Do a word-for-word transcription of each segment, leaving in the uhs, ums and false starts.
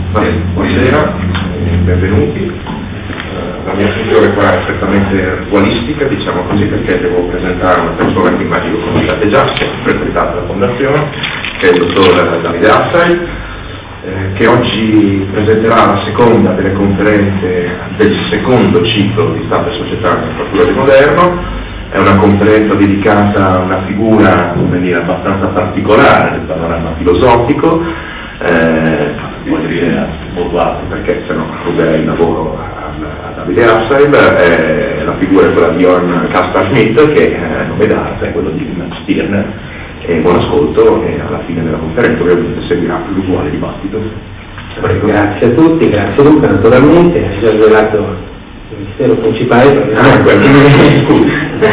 Buonasera, benvenuti. La mia funzione qua è strettamente ritualistica, diciamo così, perché devo presentare una persona che immagino conosciate già, che ha frequentato la fondazione, che è il dottor Davide Assay, eh, che oggi presenterà la seconda delle conferenze del secondo ciclo di Stato e Società nel Futuro di Moderno. È una conferenza dedicata a una figura, come dire, abbastanza particolare del panorama filosofico, eh, voglio dire molto alto, perché se no ruberei il lavoro a, a Davide Assay. Eh, la figura è quella di Johann Caspar Schmidt, che è nome d'arte, è quello di Max Stirner. E buon ascolto, e alla fine della conferenza ovviamente seguirà l'usuale dibattito. Prego. Grazie a tutti, grazie Luca, naturalmente, hai già svelato il mistero principale, perché ah, quello scusi.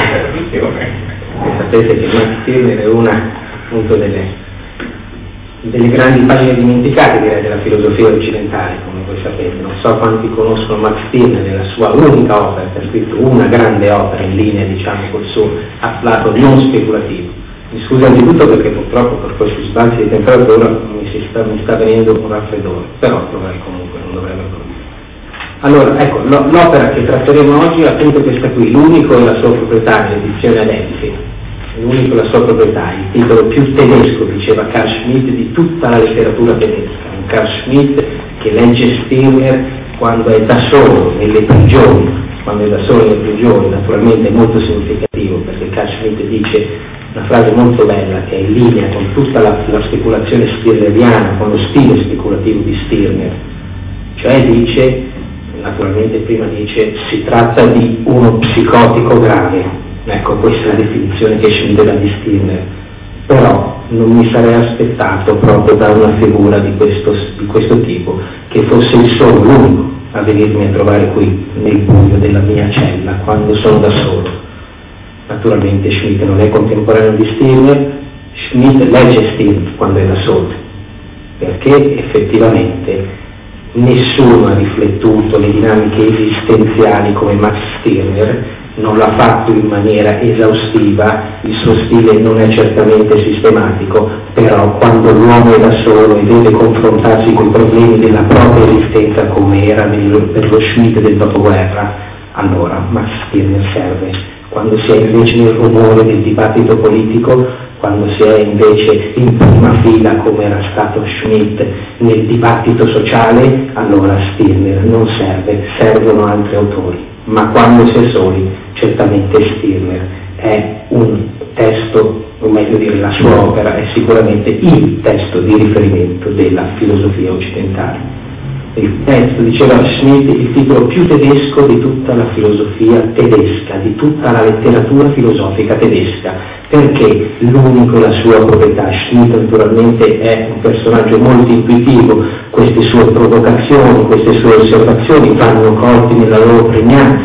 Sapete che Max Stirner è una appunto delle, delle grandi pagine dimenticate, direi, della filosofia occidentale, come voi sapete. Non so quanti conoscono Max Stirner e la sua unica opera, che ha scritto una grande opera in linea, diciamo, col suo afflato non speculativo. Mi scuso anzitutto perché purtroppo per questi sbalzi di temperatura mi, si sta, mi sta venendo un raffreddore, però dovrei comunque, non dovrebbe problema. Allora, ecco, l'opera che tratteremo oggi è appunto questa qui, l'unico e la sua proprietà, l'edizione Adelphi, l'unico e la sua proprietà, il titolo più tedesco, diceva Carl Schmitt, di tutta la letteratura tedesca. Un Carl Schmitt che legge Stirner quando è da solo, nelle prigioni, quando è da solo nelle prigioni, naturalmente è molto significativo, perché Carl Schmitt dice una frase molto bella che è in linea con tutta la, la speculazione stirneriana, con lo stile speculativo di Stirner, cioè dice, naturalmente prima dice, si tratta di uno psicotico grave. Ecco, questa è la definizione che Schmitt dà di Stirner, però non mi sarei aspettato proprio da una figura di questo, di questo tipo che fosse il solo, l'unico a venirmi a trovare qui nel buio della mia cella quando sono da solo. Naturalmente Schmitt non è contemporaneo di Stirner, Schmitt legge Stirner quando è da solo, perché effettivamente nessuno ha riflettuto le dinamiche esistenziali come Max Stirner, non l'ha fatto in maniera esaustiva, il suo stile non è certamente sistematico, però quando l'uomo è da solo e deve confrontarsi con i problemi della propria esistenza come era per lo Schmitt del dopoguerra, allora Max Stirner serve. Quando si è invece nel rumore del dibattito politico, quando si è invece in prima fila come era stato Schmitt nel dibattito sociale, allora Stirner non serve, servono altri autori. Ma quando si è soli, certamente Stirner è un testo, o meglio dire la sua opera è sicuramente il testo di riferimento della filosofia occidentale. Il testo, diceva Schmitt, il titolo più tedesco di tutta la filosofia tedesca, di tutta la letteratura filosofica tedesca, perché l'unico e la sua proprietà. Schmitt naturalmente è un personaggio molto intuitivo, queste sue provocazioni, queste sue osservazioni vanno colti nella loro pregnanza,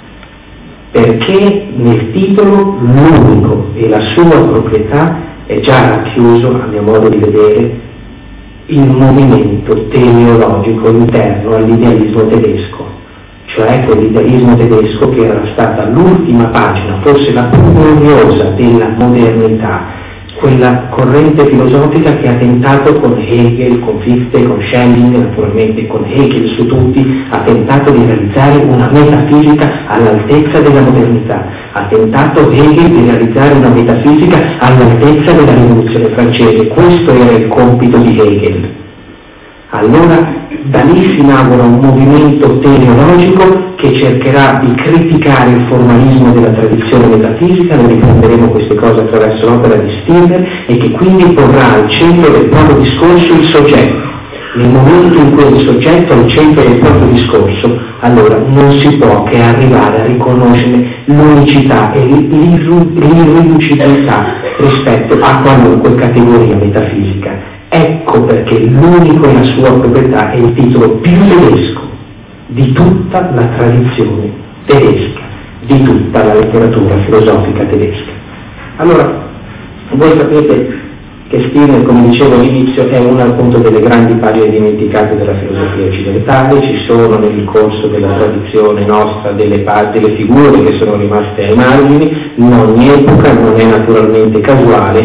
perché nel titolo l'unico e la sua proprietà è già racchiuso, a mio modo di vedere, il movimento teleologico interno all'idealismo tedesco, cioè quell'idealismo tedesco che era stata l'ultima pagina, forse la più gloriosa della modernità, quella corrente filosofica che ha tentato con Hegel, con Fichte, con Schelling, naturalmente con Hegel su tutti, ha tentato di realizzare una metafisica all'altezza della modernità, ha tentato Hegel di realizzare una metafisica all'altezza della rivoluzione francese. Questo era il compito di Hegel. Allora da lì si inaugura un movimento teleologico che cercherà di criticare il formalismo della tradizione metafisica, noi riprenderemo queste cose attraverso l'opera di Stirner, e che quindi porrà al centro del proprio discorso il soggetto. Nel momento in cui il soggetto è al centro del proprio discorso, allora non si può che arrivare a riconoscere l'unicità e l'irriducibilità rispetto a qualunque categoria metafisica. Ecco perché l'unico e la sua proprietà è il titolo più tedesco di tutta la tradizione tedesca, di tutta la letteratura filosofica tedesca. Allora, voi sapete che Stirner, come dicevo all'inizio, è una appunto delle grandi pagine dimenticate della filosofia occidentale. Ci sono nel corso della tradizione nostra delle, delle figure che sono rimaste ai margini, in ogni epoca, non è naturalmente casuale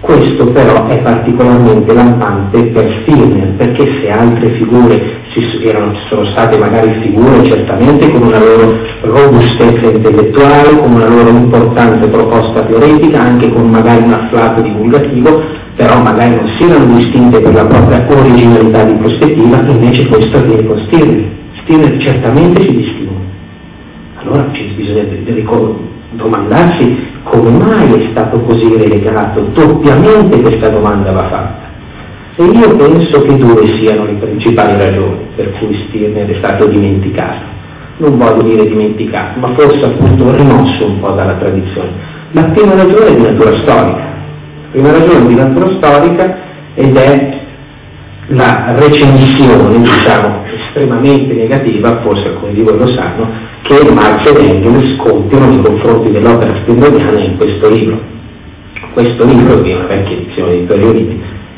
Questo però è particolarmente lampante per Stirner, perché se altre figure ci erano, ci sono state magari figure certamente con una loro robustezza intellettuale, con una loro importante proposta teoretica, anche con magari un afflato divulgativo, però magari non si erano distinte per la propria originalità di prospettiva, invece questo avviene con Stirner. Stirner certamente si distingue. Allora bisogna domandarsi come mai è stato così relegato, doppiamente questa domanda va fatta. E io penso che due siano le principali ragioni per cui Stirner è stato dimenticato. Non voglio dire dimenticato, ma forse appunto rimosso un po' dalla tradizione. La prima ragione è di natura storica. La prima ragione di natura storica ed è la recensione, diciamo, estremamente negativa, forse alcuni di voi lo sanno, che Marx ed Engels compiono nei confronti dell'opera stirneriana in questo libro. Questo libro è una vecchia edizione di Torriolini,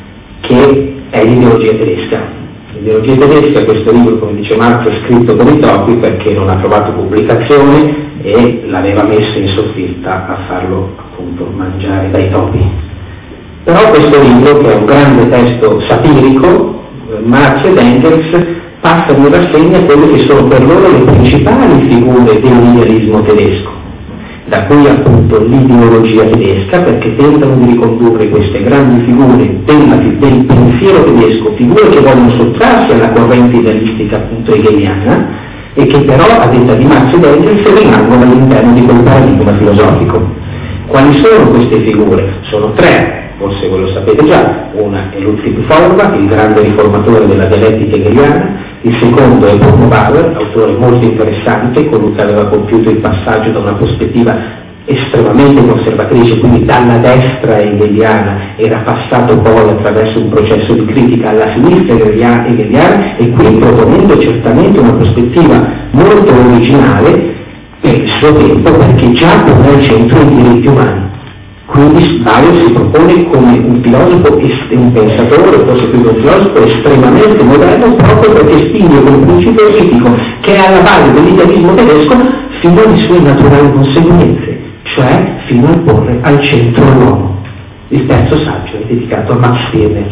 che è l'ideologia tedesca. L'ideologia tedesca, questo libro, come dice Marx, è scritto con i topi perché non ha trovato pubblicazione e l'aveva messo in soffitta a farlo appunto mangiare dai topi. Però questo libro, che è un grande testo satirico, Marx ed Engels passano in rassegna quelle che sono per loro le principali figure dell'idealismo tedesco, da cui appunto l'ideologia tedesca, perché tentano di ricondurre queste grandi figure della, del pensiero tedesco, figure che vogliono sottrarsi alla corrente idealistica appunto hegeliana e che però, a detta di Marx ed Engels, rimangono all'interno di quel paradigma filosofico. Quali sono queste figure? Sono tre. Forse voi lo sapete già, una è Ludwig Feuerbach, il grande riformatore della dialettica hegeliana, il secondo è Bruno Bauer, autore molto interessante, colui che aveva compiuto il passaggio da una prospettiva estremamente conservatrice, quindi dalla destra hegeliana, era passato poi attraverso un processo di critica alla sinistra hegeliana e qui proponendo certamente una prospettiva molto originale per il suo tempo, perché già pone al centro i diritti umani. Quindi Bauer si propone come un filosofo e un pensatore, forse più che un filosofo, estremamente moderno, proprio perché spinge quel principio critico che è alla base dell'idealismo tedesco fino alle sue naturali conseguenze, cioè fino a porre al centro l'uomo. Il terzo saggio è dedicato a Max Stirner.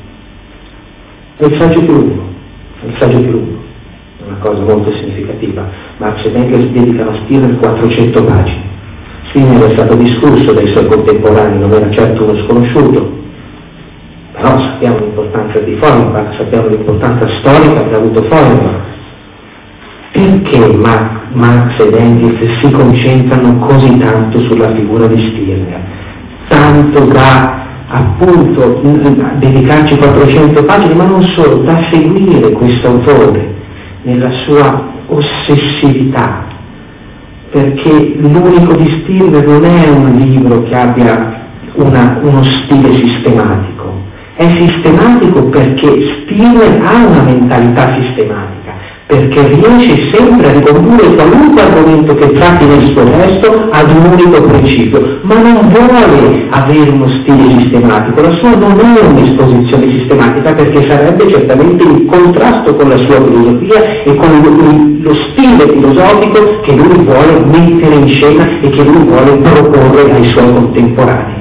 È il saggio più lungo, è il saggio più lungo, è una cosa molto significativa. Marx ed Engels dedicano a Stirner quattrocento pagine. Stirner è stato discusso dai suoi contemporanei, non era certo uno sconosciuto, però sappiamo l'importanza di Feuerbach, sappiamo l'importanza storica che ha avuto Feuerbach. Perché Marx ed Engels si concentrano così tanto sulla figura di Stirner? Tanto da appunto dedicarci quattrocento pagine, ma non solo, da seguire questo autore nella sua ossessività, perché l'unico di Stirner non è un libro che abbia una, uno stile sistematico, è sistematico perché Stirner ha una mentalità sistematica, perché riesce sempre a ricondurre qualunque argomento che tratti nel suo testo ad un unico principio, ma non vuole avere uno stile sistematico, la sua non è un'esposizione sistematica perché sarebbe certamente in contrasto con la sua filosofia e con lo stile filosofico che lui vuole mettere in scena e che lui vuole proporre ai suoi contemporanei.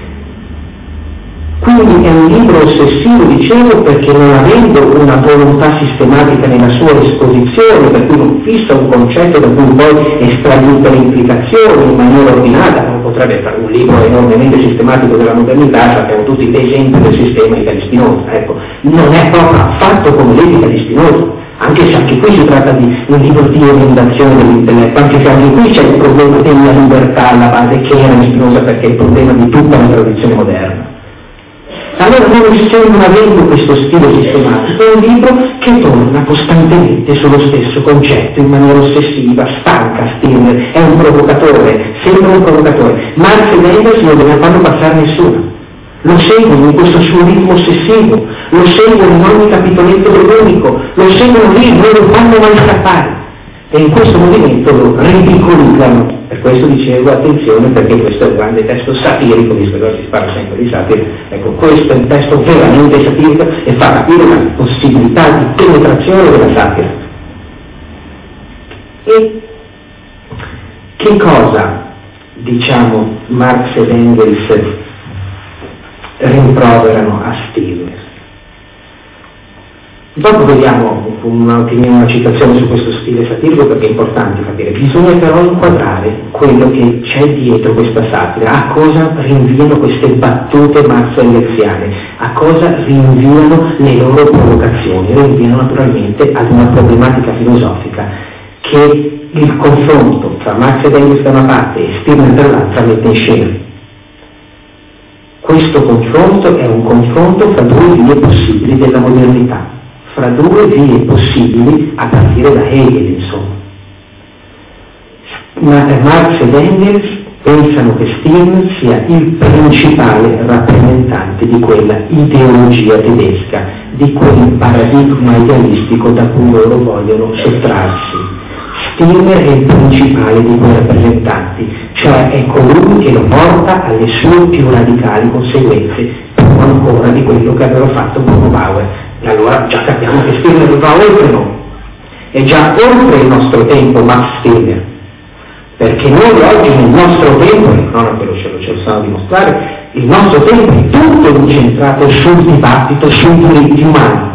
Quindi è un libro ossessivo, dicevo, perché non avendo una volontà sistematica nella sua esposizione, per cui non fissa un concetto da cui poi estrae tutte le implicazioni in maniera ordinata, come potrebbe fare un libro enormemente sistematico della modernità, sappiamo tutti l'esempio del sistema di Spinoza, ecco, non è proprio affatto come l'etica di Spinoza, anche se anche qui si tratta di un libro di emendazione dell'intelletto, anche se anche qui c'è il problema della libertà alla base che era in Spinoza, perché è il problema di tutta la tradizione moderna. Allora, non essendo avendo questo stile sistematico, è un libro che torna costantemente sullo stesso concetto in maniera ossessiva, stanca. Stirner è un provocatore, sembra un provocatore. Marx ed Engels non deve farlo passare nessuno, lo seguono in questo suo ritmo ossessivo, lo seguono in ogni capitoletto dell'unico, lo seguono lì, non lo fanno mai scappare. E in questo movimento lo ridicolizzano. Per questo dicevo attenzione, perché questo è un grande testo satirico, visto che oggi si parla sempre di satira. Ecco, questo è un testo veramente satirico e fa capire la possibilità di penetrazione della satira. E che cosa, diciamo, Marx ed Engels rimproverano a Stirner. Dopo vediamo una, una citazione su questo stile satirico, perché è importante capire. Bisogna però inquadrare quello che c'è dietro questa satira, a cosa rinviano queste battute marzelleziane, a cosa rinviano le loro provocazioni. Rinviano naturalmente ad una problematica filosofica che il confronto tra Marx ed Engels da una parte e Stirner dall'altra mette in scena. Questo confronto è un confronto fra due vie possibili della modernità, fra due vie possibili a partire da Hegel, insomma. Ma Marx ed Engels pensano che Stirner sia il principale rappresentante di quella ideologia tedesca, di quel paradigma idealistico da cui loro vogliono sottrarsi. Stirner è il principale di quei rappresentanti, cioè è colui che lo porta alle sue più radicali conseguenze, prima ancora di quello che aveva fatto Bruno Bauer. E allora già capiamo che Stirner va oltre noi, è già oltre il nostro tempo Max Stirner, perché noi oggi nel nostro tempo, le cronache ce lo, ce lo sanno dimostrare, il nostro tempo è tutto incentrato sul dibattito sui diritti umani,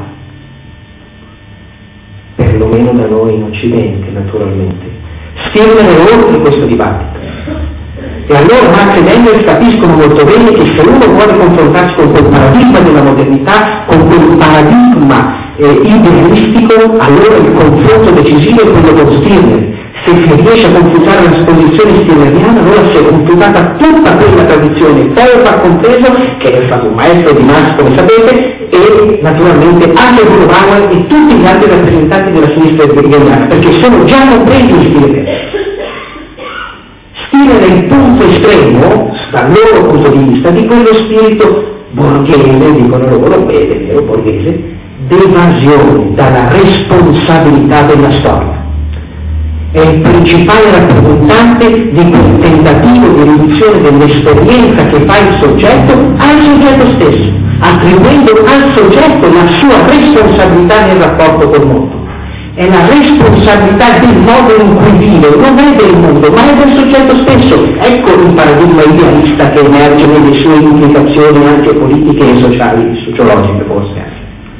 perlomeno da noi in Occidente naturalmente. Stirner è oltre questo dibattito. E allora Marx ed Engels capiscono molto bene che se uno vuole confrontarsi con quel paradigma della modernità, con quel paradigma eh, idealistico, allora il confronto decisivo è quello con Stirner. Se si riesce a confutare l'esposizione stirneriana, allora si è confutata tutta quella tradizione, Feuerbach compreso, che è stato un maestro di Marx, come sapete, e naturalmente anche Bruno Bauer e tutti gli altri rappresentanti della sinistra hegeliana, perché sono già compresi in Stirner. Stirner è il punto estremo, dal loro punto di vista, di quello spirito borghese, dicono loro, bene, vero, borghese, d'evasione dalla responsabilità della storia. È il principale rappresentante di quel tentativo di riduzione dell'esperienza che fa il soggetto al soggetto stesso, attribuendo al soggetto la sua responsabilità nel rapporto col mondo. È la responsabilità del modo in cui vive, non è del mondo, ma è del soggetto stesso. Ecco il paradigma idealista che emerge nelle sue implicazioni anche politiche e sociali, sociologiche forse anche.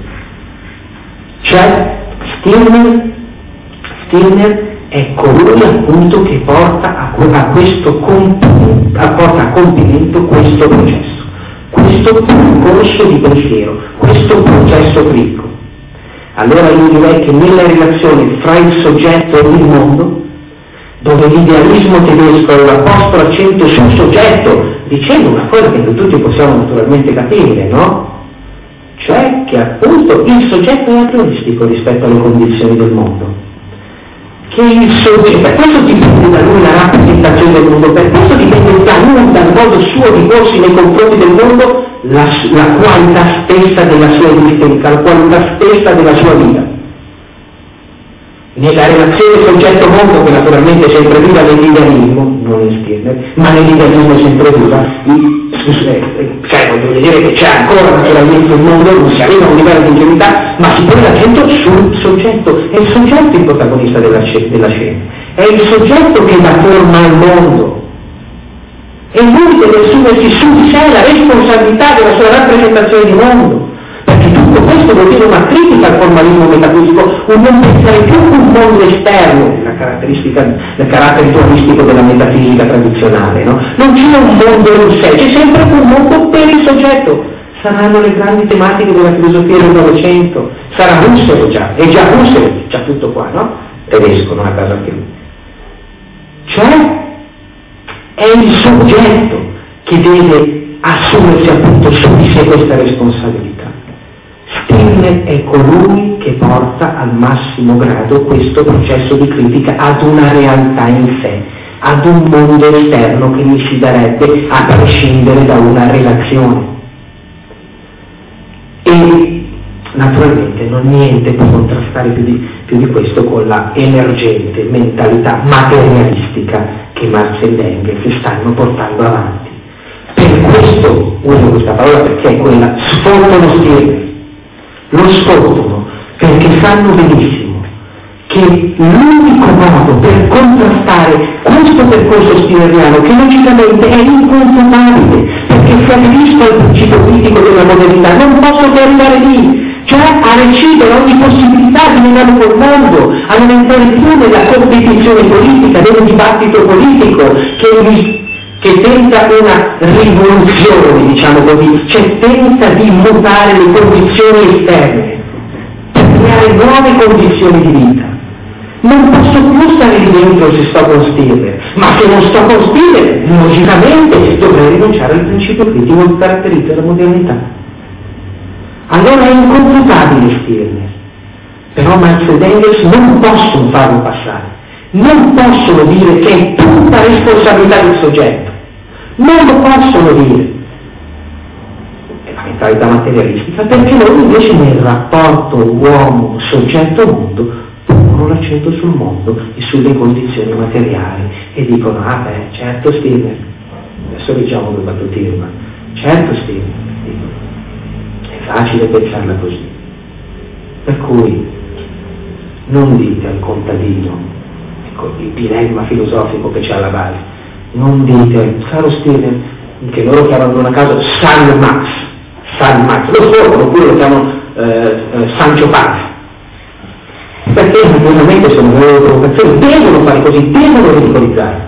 Cioè, Stirner, Stirner è colui appunto che porta a, a questo compimento, a, porta a compimento questo processo, questo percorso di pensiero, questo processo critico. Allora io direi che nella relazione fra il soggetto e il mondo, dove l'idealismo tedesco aveva posto l'accento sul soggetto, dicendo una cosa che noi tutti possiamo naturalmente capire, no? Cioè che appunto il soggetto è aprioristico rispetto alle condizioni del mondo. Che il soggetto, per questo dipende da lui la rappresentazione del mondo, per questo dipende da lui, dal modo suo di porsi nei confronti del mondo, la, la qualità stessa della sua esistenza, la qualità stessa della sua vita. Nella relazione soggetto-mondo, che naturalmente è sempre viva nell'idealismo, non in Stirner, ma nell'idealismo è sempre viva, cioè voglio dire che c'è ancora naturalmente il mondo, non si arriva a un livello di ingenuità, ma si pone l'accento sul soggetto, è il soggetto il protagonista della, della scena, è il soggetto che dà forma al mondo, e lui deve assumersi su di sé la responsabilità della sua rappresentazione di mondo. Perché tutto questo vuol dire una critica al formalismo metafisico, un non pensare più un mondo esterno, la caratteristica, il carattere dualistico della metafisica tradizionale, no? Non c'è un mondo in sé, c'è sempre un mondo per il soggetto. Saranno le grandi tematiche della filosofia del Novecento, sarà Husserl già, è già Husserl, già tutto qua, no? Tedesco, non a caso anche lui. Cioè, è il soggetto che deve assumersi appunto su di sé questa responsabilità. Stirner è colui che porta al massimo grado questo processo di critica ad una realtà in sé, ad un mondo esterno che gli si darebbe a prescindere da una relazione. E naturalmente non niente può contrastare più di, più di questo con la emergente mentalità materialistica che Marx ed Engels stanno portando avanti. Per questo uso questa parola perché è quella, sfondano Stirner. Lo sfruttano perché sanno benissimo che l'unico modo per contrastare questo percorso stirneriano, che logicamente è inconfutabile, perché si aderisco al principio critico della modernità, non posso che arrivare lì, cioè a recidere ogni possibilità di un'anno col mondo, a non entrare più nella competizione politica, nel dibattito politico che, che tenta una rivoluzione, diciamo così, cioè tenta di mutare le condizioni esterne per creare nuove condizioni di vita. Non posso più stare lì dentro se sto con Stirner, ma se non sto con Stirner, logicamente dovrei rinunciare al principio critico che caratterizza la modernità. Allora è inconfutabile Stirner, però Marx ed Engels non possono farlo passare, non possono dire che è tutta responsabilità del soggetto, non lo possono dire. È la mentalità materialistica, perché loro invece nel rapporto uomo-soggetto-mondo pongono l'accento sul mondo e sulle condizioni materiali e dicono, ah beh, certo Stirner, adesso leggiamo due battutine, ma certo Stirner, dicono. È facile pensarla così. Per cui non dite al contadino, ecco il dilemma filosofico che c'è alla base, non dite al caro Stirner, che loro chiamano una casa San Max, San Max, lo scoprono, oppure lo chiamano eh, eh, Sancho Panza, perché naturalmente sono le loro provocazioni, devono fare così, devono ridicolizzare.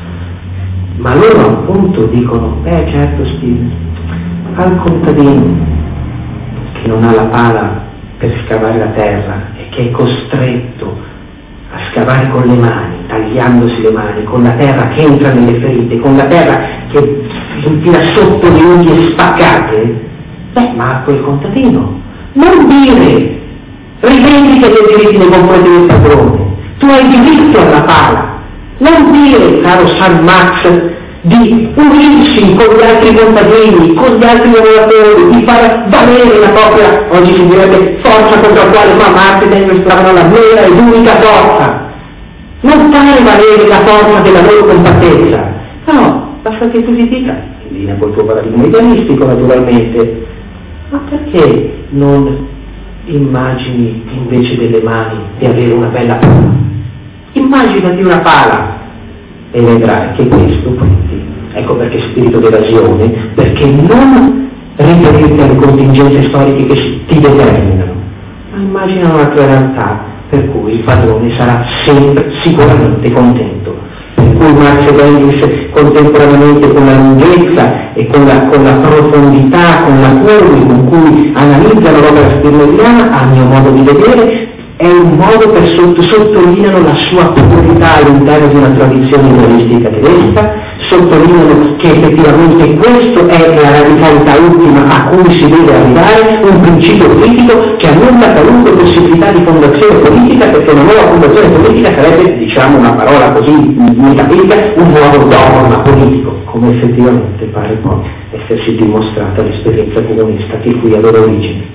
Ma loro appunto dicono, eh certo Stirner, al contadino che non ha la pala per scavare la terra e che è costretto a scavare con le mani, tagliandosi le mani, con la terra che entra nelle ferite, con la terra che si infila sotto le unghie spaccate, beh, ma a quel contadino non dire rivendica i tuoi diritti nei confronti del padrone, tu hai diritto alla pala, non dire, caro San Max, di unirsi con gli altri contadini, con gli altri lavoratori, di far valere la propria, oggi si direbbe, forza contro la quale ma Marx ed Engels trovano la vera ed unica forza. Non fare valere la forza della loro compattezza. No, basta che tu ti dica, in linea col tuo paradigma idealistico naturalmente, ma perché non immagini invece delle mani di avere una bella pala? Immaginati una pala e vedrai che questo quindi, ecco perché spirito d'evasione, perché non riferirti alle contingenze storiche che ti determinano, ma immagina un'altra realtà per cui il padrone sarà sempre sicuramente contento, per cui Marx ed Engels contemporaneamente con la lunghezza e con la, con la profondità, con la curva con cui analizzano l'opera stirneriana, a mio modo di vedere, è un modo per sotto, sottolineano la sua purità all'interno di una tradizione idealistica tedesca, sottolineano che effettivamente questo è la radicalità ultima a cui si deve arrivare, un principio critico che annulla qualunque possibilità di fondazione politica, perché una nuova fondazione politica sarebbe, diciamo una parola così metafisica, un nuovo dogma politico, come effettivamente pare poi essersi dimostrata l'esperienza comunista che qui aveva origine.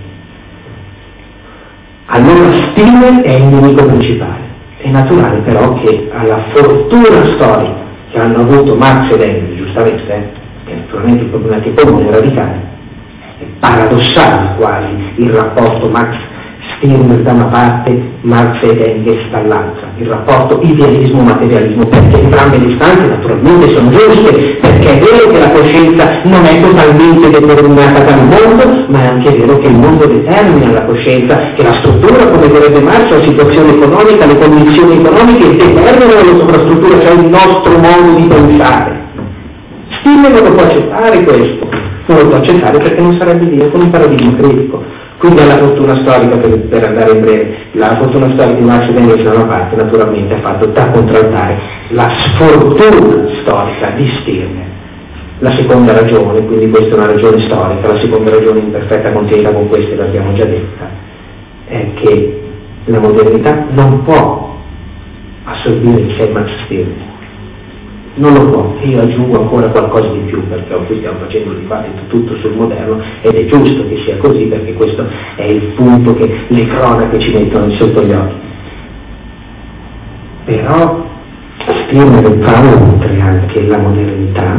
Allora Stirner è il nemico principale. È naturale però che alla fortuna storica che hanno avuto Marx ed Engels, giustamente, eh, che naturalmente il problema che pongono è radicale, è paradossale quasi il rapporto Max Stirner da una parte, Marx ed Engels dall'altra, il rapporto idealismo-materialismo, perché entrambe le istanze naturalmente sono giuste, perché è vero che la coscienza non è totalmente determinata dal mondo, ma è anche vero che il mondo determina la coscienza, che la struttura, come direbbe Marx, la situazione economica, le condizioni economiche determinano la sovrastruttura, cioè il nostro modo di pensare. Stirner non lo può accettare questo, non lo può accettare perché non sarebbe Dio con un paradigma critico. Quindi alla fortuna storica, per, per andare in breve, la fortuna storica di Marx ed Engels da una parte naturalmente ha fatto da contraltare la sfortuna storica di Stirner. La seconda ragione, quindi questa è una ragione storica, la seconda ragione in perfetta continuità con queste l'abbiamo già detta, è che la modernità non può assorbire in sé Max Stirner. Non lo può, io aggiungo ancora qualcosa di più perché qui stiamo facendo di dibattito tutto sul moderno ed è giusto che sia così perché questo è il punto che le cronache ci mettono sotto gli occhi. Però Stirner va oltre anche la modernità,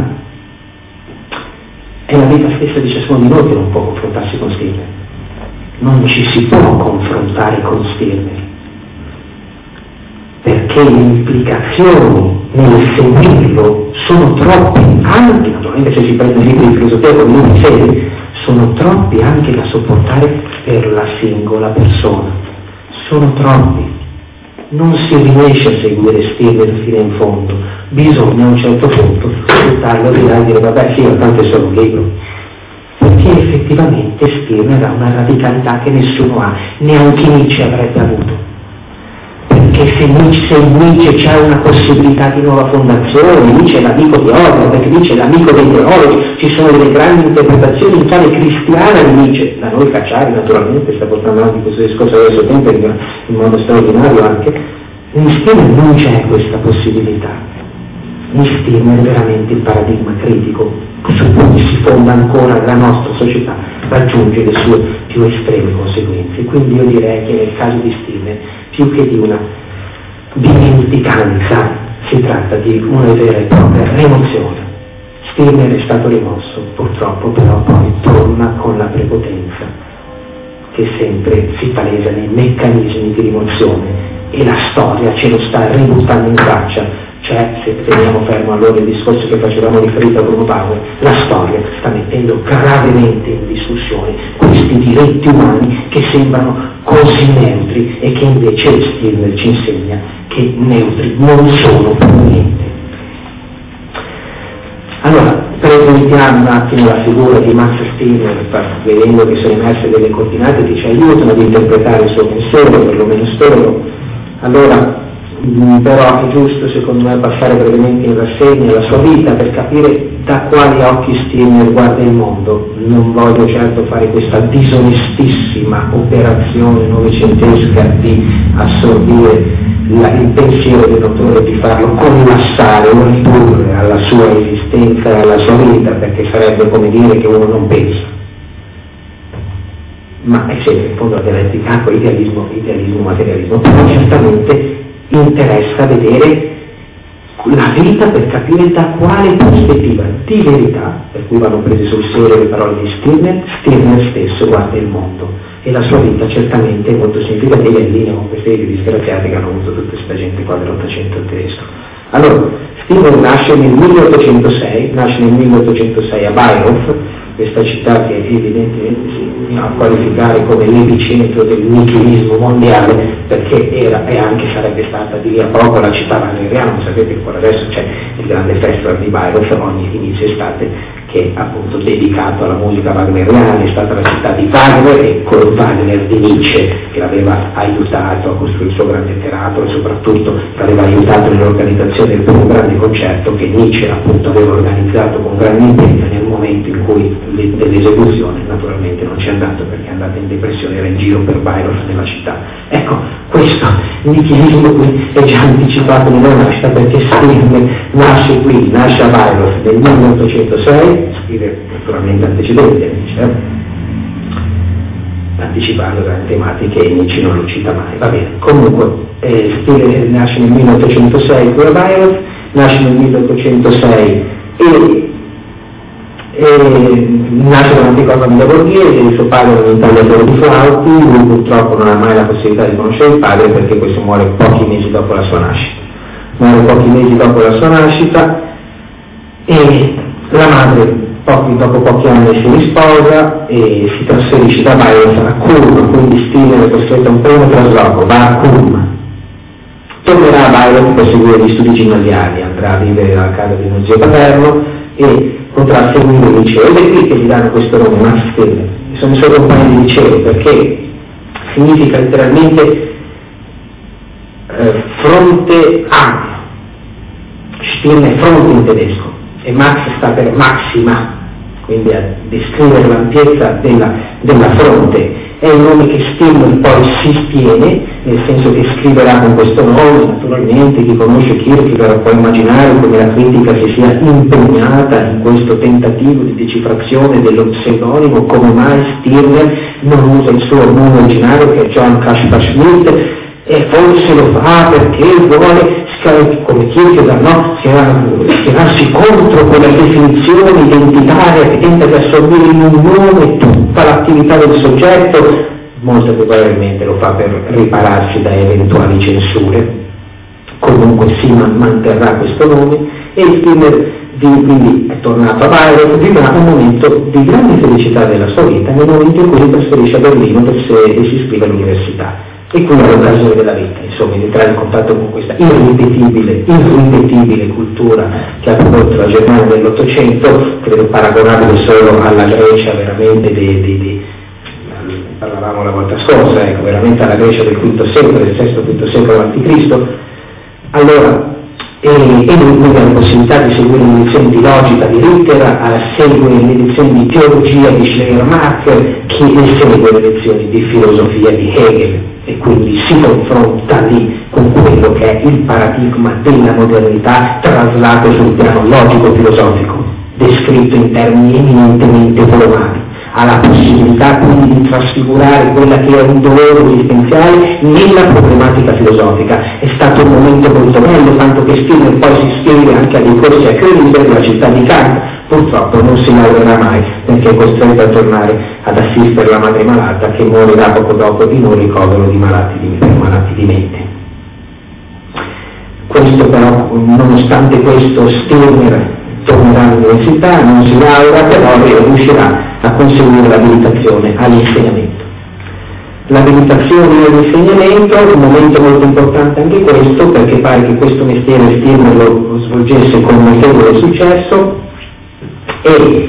è la vita stessa di ciascuno di noi che non può confrontarsi con Stirner, non ci si può confrontare con Stirner perché le implicazioni nel seguirlo sono troppi, anche naturalmente se si prende libri di filosofia come libri seri, sono troppi anche da sopportare per la singola persona, sono troppi. Non si riesce a seguire Stirner fino in fondo, bisogna a un certo punto buttarlo di là e dire vabbè sì, tanto è solo un libro, perché effettivamente Stirner ha una radicalità che nessuno ha, neanche Nietzsche avrebbe avuto. Perché se Nietzsche, se Nietzsche c'è una possibilità di nuova fondazione, Nietzsche è l'amico di Orwell, perché Nietzsche è l'amico dei teologi, ci sono delle grandi interpretazioni in chiave cristiana di Nietzsche, da noi Cacciari naturalmente sta portando avanti questo discorso adesso tempo in modo straordinario anche. In Stirner non c'è questa possibilità, in Stirner è veramente il paradigma critico su cui si fonda ancora la nostra società, raggiunge le sue più estreme conseguenze. Quindi io direi che nel caso di Stirner, più che di una dimenticanza, si tratta di una vera e propria rimozione. Stirner è stato rimosso, purtroppo però poi torna con la prepotenza che sempre si palesa nei meccanismi di rimozione, e la storia ce lo sta ributtando in faccia. Cioè, se teniamo fermo allora il discorso che facevamo riferito a Bruno Bauer, la storia sta mettendo gravemente in discussione questi diritti umani che sembrano così neutri e che invece Stirner ci insegna che neutri non sono per niente. Allora, presentiamo un attimo la figura di Max Stirner, vedendo che sono emerse delle coordinate che ci aiutano ad interpretare il suo pensiero, perlomeno spero. Allora, però è giusto secondo me passare brevemente in rassegna la sua vita per capire da quali occhi Stirner guarda il mondo. Non voglio certo fare questa disonestissima operazione novecentesca di assorbire la, il pensiero dell'autore, di farlo collassare o ridurre alla sua esistenza e alla sua vita, perché sarebbe come dire che uno non pensa, ma è sempre in fondo la dialettica, idealismo, idealismo, materialismo. Però certamente interessa vedere la vita per capire da quale prospettiva di verità, per cui vanno prese sul serio le parole di Stirner, Stirner stesso guarda il mondo, e la sua vita certamente è molto significativa, in linea con queste idee disgraziate che hanno avuto tutta questa gente qua dell'Ottocento tedesco. Allora, Stirner nasce nel milleottocentosei, nasce nel milleottocentosei a Bayreuth, questa città che evidentemente si va a qualificare come l'epicentro del nichilismo mondiale, perché era e anche sarebbe stata di lì a poco la città wagneriana. Sapete che ancora adesso c'è il grande festival di Bayreuth ogni inizio estate, che è appunto dedicato alla musica wagneriana, è stata la città di Wagner e con Wagner di Nietzsche, che l'aveva aiutato a costruire il suo grande teatro e soprattutto l'aveva aiutato nell'organizzazione del primo grande concerto che Nietzsche appunto aveva organizzato con grande impegno nel momento in cui dell'esecuzione naturalmente non c'è andato perché è andata in depressione, era in giro per Bayreuth nella città. Ecco, questo nichilismo qui è già anticipato nella nascita, perché Stirner nasce qui, nasce a Bayreuth nel milleottocentosei, scrive naturalmente antecedente a Nietzsche, anticipando grandi tematiche e Nietzsche non lo cita mai, va bene. Comunque eh, Stirner nasce nel milleottocentosei qui a Bayreuth, nasce nel milleottocentosei e E nasce da un'antica famiglia borghese, il suo padre è un intagliatore di flauti, lui purtroppo non ha mai la possibilità di conoscere il padre perché questo muore pochi mesi dopo la sua nascita. Muore pochi mesi dopo la sua nascita e la madre pochi, dopo pochi anni si risposa e si trasferisce da Bayreuth a Kulm, quindi Stirner è costretto a un primo trasloco, va a Kulm. Tornerà a Bayreuth per seguire gli studi ginnasiali, andrà a vivere alla casa di uno zio paterno e potrà seguire il liceo, ed è qui che gli danno questo nome, Max Stirner. Sono i suoi compagni di liceo, perché significa letteralmente eh, fronte ampio. Stirner è fronte in tedesco e Max sta per maxima, quindi a descrivere l'ampiezza della, della fronte. È un nome che Stirner poi si spiene, nel senso che scriverà con questo nome. Naturalmente chi conosce Kierkegaard può immaginare come la critica si sia impegnata in questo tentativo di decifrazione dello pseudonimo, come mai Stirner non usa il suo nome originario che è John Caspar Schmidt, e forse lo fa perché vuole, come Kierkegaard, no? schierarsi contro quella definizione identitaria che tenta di assorbire in un nome tutta l'attività del soggetto. Molto probabilmente lo fa per ripararsi da eventuali censure, con comunque si manterrà questo nome, e Stirner quindi è tornato a Bayreuth, vivrà un momento di grande felicità della sua vita nel momento in cui si trasferisce a Berlino per se, e si iscrive all'università, e quindi è l'occasione della vita, insomma, di entrare in contatto con questa irripetibile, irripetibile cultura che ha prodotto la Germania dell'Ottocento, credo paragonabile solo alla Grecia veramente di, di, di parlavamo la volta scorsa, ecco, veramente alla Grecia del quinto secolo, del sesto quinto secolo avanti Cristo. Allora, e, e lui ha la possibilità di seguire le lezioni di logica di Ritter, segue le lezioni di teologia di Schleiermacher, che segue le lezioni di filosofia di Hegel, e quindi si confronta lì con quello che è il paradigma della modernità traslato sul piano logico-filosofico, descritto in termini eminentemente formali. Ha la possibilità quindi di trasfigurare quella che è un dolore esistenziale nella problematica filosofica. È stato un momento molto bello, tanto che Stirner poi si iscrive anche a dei corsi a Königsberg, la città di Kant. Purtroppo non si laureerà mai, perché è costretto a tornare ad assistere la madre malata, che morirà poco dopo in un ricovero di malati di, per malati di mente. Questo però, nonostante questo, Stirner tornerà all'università, non si laurea, però riuscirà a conseguire l'abilitazione all'insegnamento. L'abilitazione all'insegnamento è un momento molto importante anche questo, perché pare che questo mestiere Stirner lo svolgesse con notevole successo, e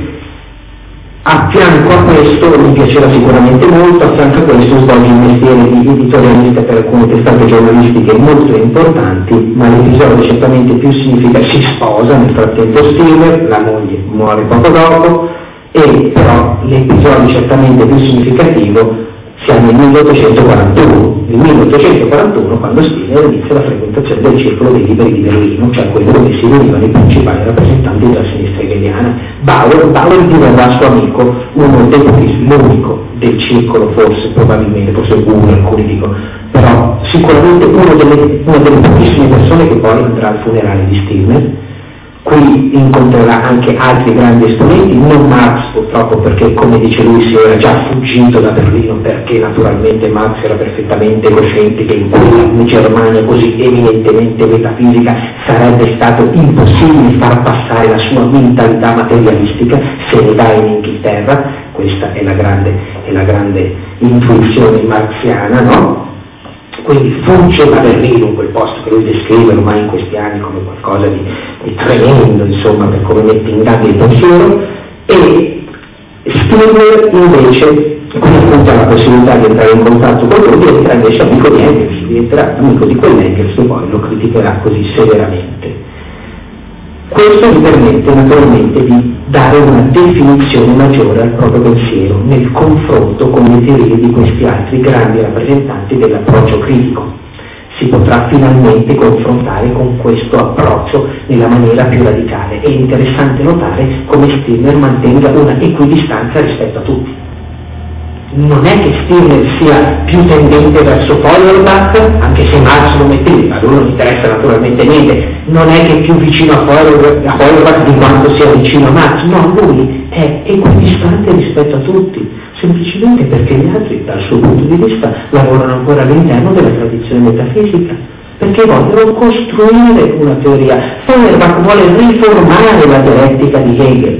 a fianco a questo, mi piaceva sicuramente molto, a fianco a questo svolge il mestiere di editorialista per alcune testate giornalistiche molto importanti, ma l'episodio certamente più significativo: si sposa nel frattempo Stirner, la moglie muore poco dopo, e però l'episodio certamente più significativo siamo nel milleottocentoquarantuno, nel milleottocentoquarantuno quando Stirner inizia la frequentazione del Circolo dei Liberi di Berlino, cioè quello dove si riunivano i principali rappresentanti della sinistra hegeliana. Bauer, Bauer diventerà suo amico, uno dei pochissimi, l'unico del circolo, forse, probabilmente, forse uno, alcuni dicono, però sicuramente uno delle, una delle pochissime persone che poi andrà al funerale di Stirner. Qui incontrerà anche altri grandi esponenti, non Marx purtroppo, perché come dice lui si era già fuggito da Berlino, perché naturalmente Marx era perfettamente cosciente che in quella Germania così eminentemente metafisica sarebbe stato impossibile far passare la sua mentalità materialistica, se ne va in Inghilterra. Questa è la grande, è la grande intuizione marxiana, no? Quindi fugge da Berlino, quel posto che lui descrive ormai in questi anni come qualcosa di, di tremendo, insomma, per come mette in gabbia il pensiero, e Stirner invece, qui appunto ha la possibilità di entrare in contatto con lui, diventerà invece amico di Engels, diventerà amico di quell'Engels che poi lo criticherà così severamente. Questo gli permette naturalmente di dare una definizione maggiore al proprio pensiero nel confronto con le teorie di questi altri grandi rappresentanti dell'approccio critico. Si potrà finalmente confrontare con questo approccio nella maniera più radicale. È interessante notare come Stirner mantenga una equidistanza rispetto a tutti. Non è che Stirner sia più tendente verso Feuerbach, anche se Marx lo metteva, a lui non interessa naturalmente niente, non è che è più vicino a Feuerbach, a Feuerbach di quanto sia vicino a Marx, no, lui è equidistante rispetto a tutti, semplicemente perché gli altri, dal suo punto di vista, lavorano ancora all'interno della tradizione metafisica, perché vogliono costruire una teoria. Feuerbach vuole riformare la dialettica di Hegel.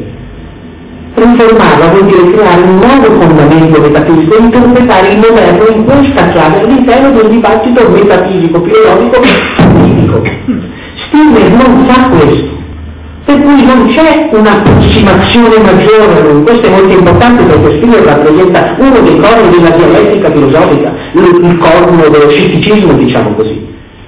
Riformarla vuol dire creare un nuovo fondamento metafisico, interpretare il moderno in questa chiave all'interno del dibattito metafisico, filosofico e politico. Stirner non fa questo, per cui non c'è un'approssimazione maggiore a lui. Questo è molto importante perché Stirner rappresenta uno dei corni della dialettica filosofica, il corno dello scetticismo, diciamo così.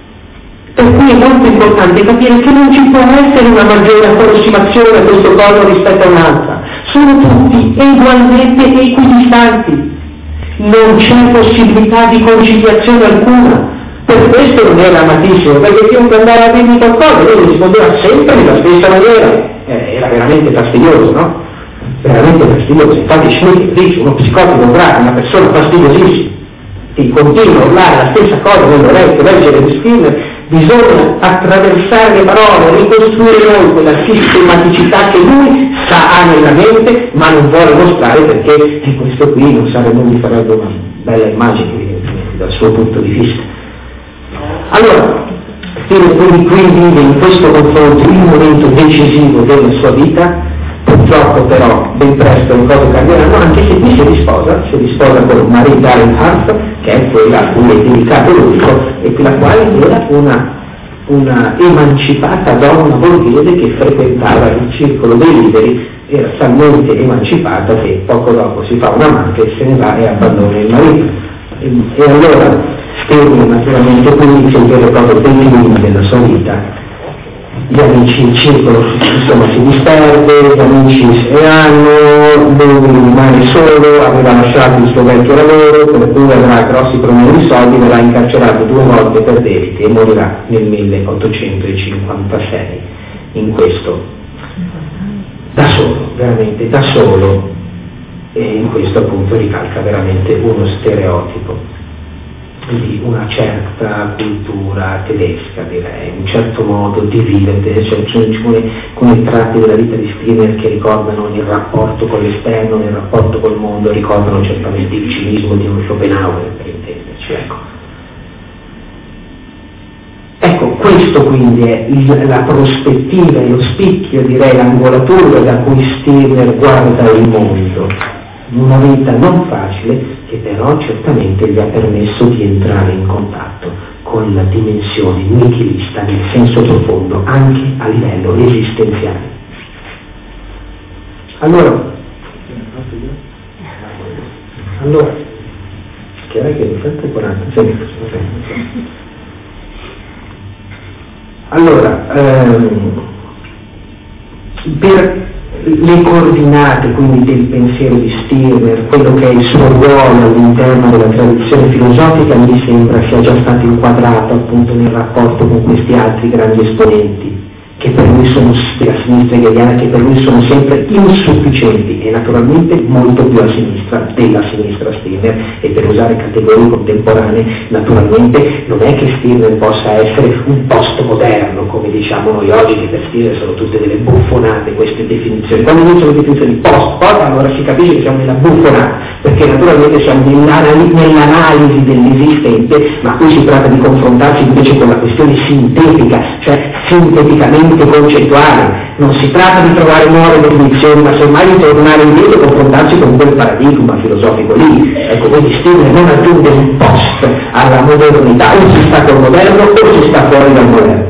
Per cui è molto importante capire che non ci può essere una maggiore approssimazione a questo corno rispetto a un'altra. Sono tutti ugualmente equidistanti, non c'è possibilità di conciliazione alcuna. Per questo non era amatissimo, perché chiunque andava a dirgli qualcosa lui rispondeva sempre nella stessa maniera. Eh, era veramente fastidioso, no? Veramente fastidioso. Infatti Schmitt dice, uno psicotico bravo, una persona fastidiosissima, che continua a urlare la stessa cosa nell'orecchio, leggere di Stirner. Bisogna attraversare le parole, ricostruire noi quella sistematicità che lui sa ha nella mente, ma non vuole mostrare, perché e questo qui non sarebbe, non gli farebbe una bella immagine, evidentemente, dal suo punto di vista. Allora, Stirner quindi qui vive in questo confronto il momento decisivo della sua vita. Purtroppo però ben presto le cose cambieranno, anche se qui si risposa, si risposa con Marie Darenhardt, che è quella a cui è dedicato l'unico, e la quale era una, una emancipata donna borghese che frequentava il circolo dei liberi, era talmente emancipata che poco dopo si fa un amante, se ne va e abbandona il marito. E, e allora Stirner naturalmente quindi c'è il vero e proprio declino della sua vita. Gli amici, il circolo insomma si disperde, gli amici se ne hanno, lui rimane solo, aveva lasciato il suo vecchio lavoro, per cui avrà grossi problemi di soldi, verrà incarcerato due volte per debiti e morirà nel milleottocentocinquantasei in questo, da solo, veramente da solo, e in questo appunto ricalca veramente uno stereotipo di una certa cultura tedesca, direi, un certo modo di vivere, cioè alcuni tratti della vita di Stirner che ricordano il rapporto con l'esterno, il rapporto col mondo, ricordano certamente il cinismo di un Schopenhauer, per intenderci, ecco. Ecco, questo quindi è il, la prospettiva e lo spicchio, direi, l'angolatura da cui Stirner guarda il mondo. Una vita non facile, che però certamente gli ha permesso di entrare in contatto con la dimensione nichilista nel senso profondo, anche a livello esistenziale. Allora, allora, che era che mi fate quaranta? Allora, ehm, per le coordinate quindi del pensiero di Stirner, quello che è il suo ruolo all'interno della tradizione filosofica, mi sembra sia già stato inquadrato appunto nel rapporto con questi altri grandi esponenti che per lui sono della sinistra hegeliana, che per lui sono sempre insufficienti e naturalmente molto più a sinistra della sinistra Stirner, e per usare categorie contemporanee naturalmente non è che Stirner possa essere un postmoderno come diciamo noi oggi, che per Stirner sono tutte delle buffonate queste definizioni. Quando iniziano le definizioni post post allora si capisce che siamo nella buffonata, perché naturalmente siamo nell'analisi, nell'analisi dell'esistente, ma qui si tratta di confrontarsi invece con la questione sintetica, cioè sinteticamente concettuale. Non si tratta di trovare nuove definizioni, ma semmai di tornare indietro e confrontarsi con quel paradigma filosofico lì. Ecco, quindi Stirner non aggiunge un post alla modernità, o si sta col moderno o si sta fuori dal moderno.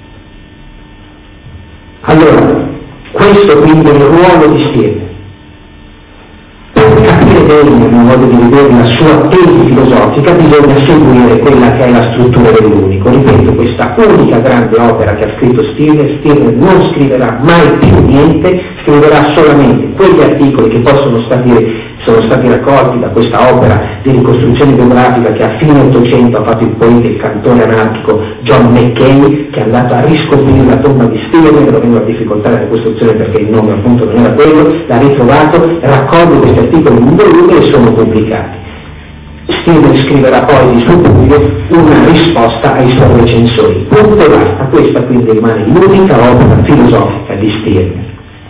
Allora, questo quindi è il ruolo di Stirner. Per capire bene il modo di vedere la sua tesi filosofica bisogna seguire quella che è la struttura dell'unico. Ripeto, questa unica grande opera che ha scritto Stirner, Stirner non scriverà mai più niente, scriverà solamente quegli articoli che possono stati, sono stati raccolti da questa opera di ricostruzione biografica che a fine Ottocento ha fatto il poeta e il cantore anarchico John Mackay, che è andato a riscoprire la tomba di Stirner, avendo la difficoltà della ricostruzione perché il nome appunto non era quello, l'ha ritrovato, raccoglie questi articoli in un volume e sono pubblicati. Stirner scriverà poi di suo pubblico una risposta ai suoi recensori. Punto e basta. Questa quindi rimane l'unica opera filosofica di Stirner.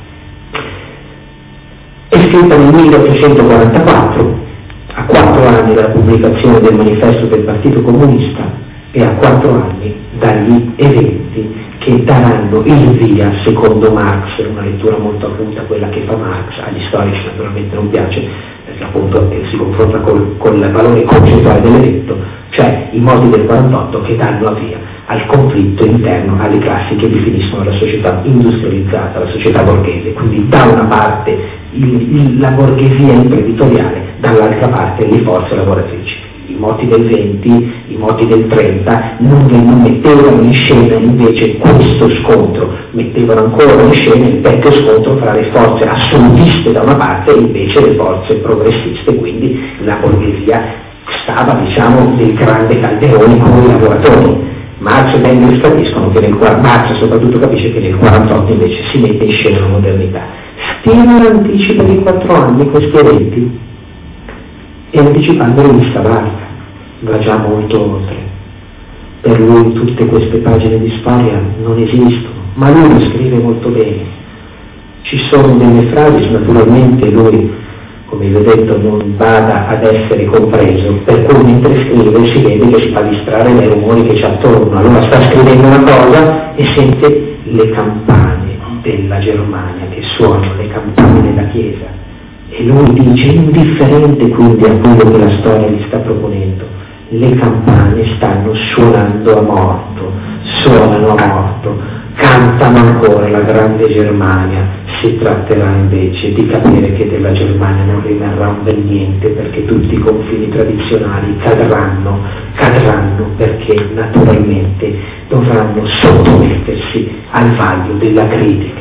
È scritta nel milleottocentoquarantaquattro, a quattro anni dalla pubblicazione del manifesto del Partito Comunista e a quattro anni dagli eventi che daranno il via, secondo Marx, una lettura molto acuta, quella che fa Marx, agli storici naturalmente non piace, perché appunto eh, si confronta col, con il valore concettuale dell'evento, cioè i modi del quarantotto che danno via al conflitto interno alle classi che definiscono la società industrializzata, la società borghese, quindi da una parte il, il, la borghesia imprenditoriale, dall'altra parte le forze lavoratrici. I moti del venti, i moti del trenta non, non mettevano in scena invece questo scontro, mettevano ancora in scena il vecchio scontro fra le forze assolutiste da una parte e invece le forze progressiste, quindi la borghesia stava diciamo del grande calderone con i lavoratori. Marx e Engels capiscono che nel Marx soprattutto capisce che nel quarantotto invece si mette in scena la modernità. Stirner anticipa di quattro anni questi eventi e anticipandoli in Stavarca va già molto oltre. Per lui tutte queste pagine di storia non esistono, ma lui lo scrive molto bene. Ci sono delle frasi, naturalmente lui come vi ho detto, non vada ad essere compreso, per cui mentre scrive si vede che si fa distrarre dai rumori che c'è attorno. Allora sta scrivendo una cosa e sente le campane della Germania che suonano, le campane della Chiesa, e lui dice, indifferente quindi a quello che la storia gli sta proponendo, le campane stanno suonando a morto, suonano a morto, cantano ancora la grande Germania. Si tratterà invece di capire che della Germania non rimarrà un bel niente, perché tutti i confini tradizionali cadranno, cadranno perché naturalmente dovranno sottomettersi al vaglio della critica.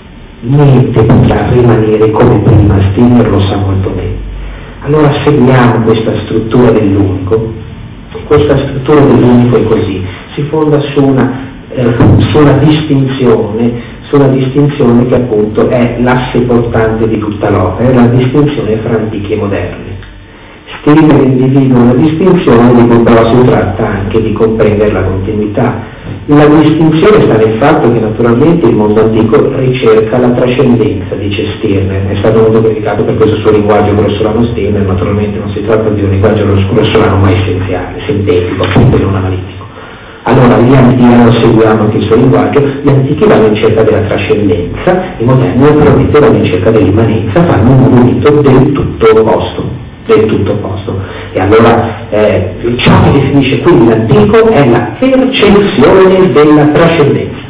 Niente potrà rimanere come prima, Stirner lo sa molto bene. Allora seguiamo questa struttura dell'unico. Questa struttura dell'unico è così, si fonda su una, eh, su una distinzione, su una distinzione che appunto è l'asse portante di tutta l'opera, è la distinzione fra antichi e moderni. Stirner individua una distinzione di cui però si tratta anche di comprendere la continuità. La distinzione sta nel fatto che naturalmente il mondo antico ricerca la trascendenza, dice Stirner, è stato molto criticato per questo suo linguaggio grossolano Stirner, naturalmente non si tratta di un linguaggio grossolano ma essenziale, sintetico, appunto non analitico. Allora gli antichi, seguiamo anche il suo linguaggio, gli antichi vanno in cerca della trascendenza, i moderni naturalmente vanno in cerca dell'immanenza, fanno un movimento del tutto opposto. del tutto opposto. E allora eh, ciò che definisce quindi l'antico è la percezione della trascendenza.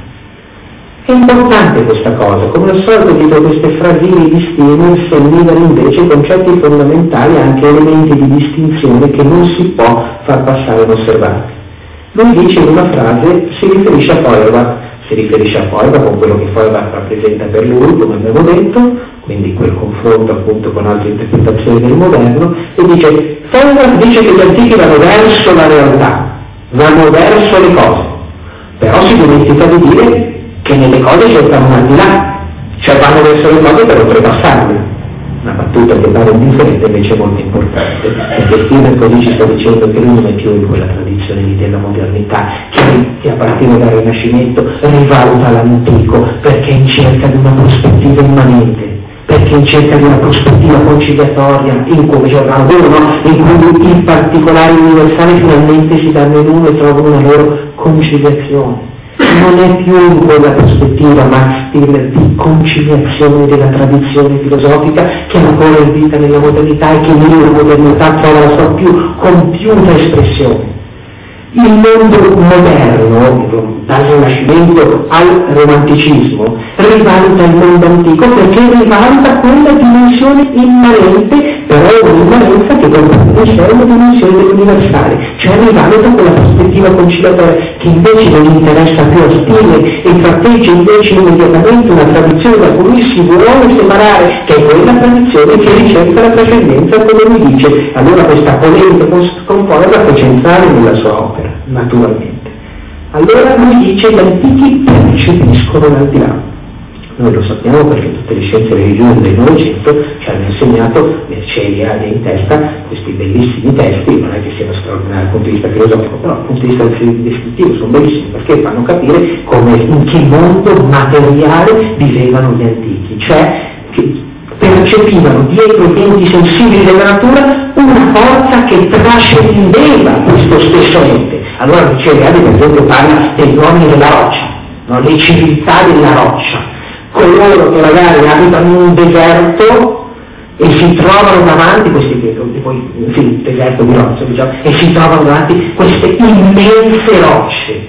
È importante questa cosa, come al solito dietro queste frasini di Stirner si annidano invece concetti fondamentali, anche elementi di distinzione che non si può far passare inosservati. Lui dice in una frase, si riferisce a Feuerbach, si riferisce a Feuerbach con quello che Feuerbach rappresenta per lui, come abbiamo detto, quindi quel confronto appunto con altre interpretazioni del moderno, e dice, Feuerbach dice che gli antichi vanno verso la realtà, vanno verso le cose, però si dimentica di dire che nelle cose cercano un al di là, cioè vanno verso le cose per oltrepassarle. Una battuta che pare indifferente invece è molto importante, perché Stirner così ci sta dicendo che lui non è più in quella tradizione lì della modernità che, che a partire dal Rinascimento rivaluta l'antico perché è in cerca di una prospettiva immanente, perché in cerca di una prospettiva conciliatoria in cui Giordano Bruno, in cui i particolari universali finalmente si danno in uno e trovano una loro conciliazione. Non è più in quella prospettiva Max Stirner di conciliazione della tradizione filosofica che ancora è vita nella modernità e che nella modernità trova la sua più compiuta espressione. Il mondo moderno, dal Rinascimento al Romanticismo, rivaluta il mondo antico perché rivaluta quella dimensione immanente, però un'immanenza che comprende in sé una dimensione dell'universale, cioè rivaluta quella prospettiva conciliatoria che invece non interessa più a Stirner e tratteggia invece immediatamente una tradizione da cui si vuole separare, che è quella tradizione che ricerca la trascendenza, come lui dice. Allora questa polemica con Feuerbach è centrale nella sua opera, naturalmente. Allora lui dice gli antichi percepiscono l'aldilà. Noi lo sappiamo perché tutte le scienze religiose del Novecento ci hanno insegnato, Merceri ha in testa questi bellissimi testi, non è che siano straordinari dal punto di vista filosofico, però dal punto di vista descrittivo sono bellissimi perché fanno capire come, in che mondo materiale vivevano gli antichi, cioè che percepivano dietro i venti sensibili della natura una forza che trascendeva questo stesso ente. Allora Merceri per esempio parla degli uomini della roccia, no? Le civiltà della roccia, coloro che magari abitano in un deserto e si trovano davanti questi poi sì, deserto di roccia, diciamo, e si trovano davanti queste immense rocce.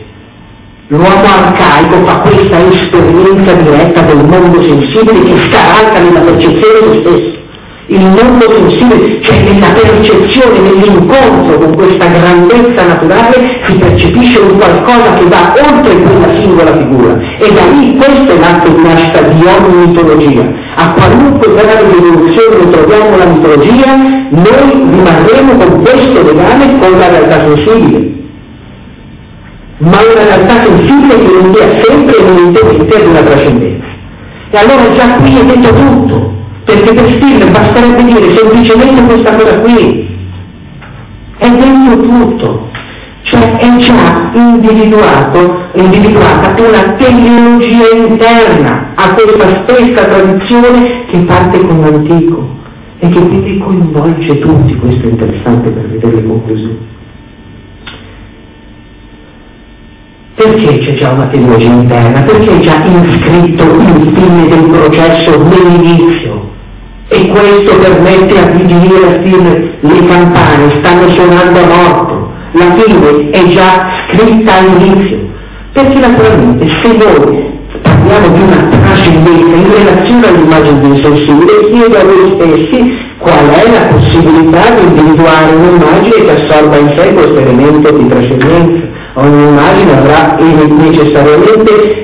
L'uomo arcaico fa questa esperienza diretta del mondo sensibile che scavalca nella percezione di se stesso. Il mondo sensibile, cioè nella percezione, nell'incontro con questa grandezza naturale, si percepisce un qualcosa che va oltre quella singola figura. E da lì questo è l'atto di nascita di ogni mitologia. A qualunque grado di evoluzione troviamo la mitologia, noi rimarremo con questo legame con la realtà sensibile. Ma una realtà sensibile che non dia sempre evidentemente ad una trascendenza. E allora già qui è detto tutto. Perché per Stirner basterebbe dire semplicemente questa cosa qui, è dentro tutto, cioè è già individuato, individuata una teleologia interna a questa stessa tradizione che parte con l'antico e che quindi coinvolge tutti. Questo è interessante per vedere le conclusioni. Perché c'è già una teologia interna? Perché è già iscritto il fine del processo nell'inizio? E questo permette a di dire a Stirner: le campane stanno suonando a morto, la fine è già scritta all'inizio. Perché naturalmente se noi parliamo di una trascendenza in relazione all'immagine insensibile, chiedo a voi stessi qual è la possibilità di individuare un'immagine che assorba in sé questo elemento di trascendenza. Ogni immagine avrà necessariamente,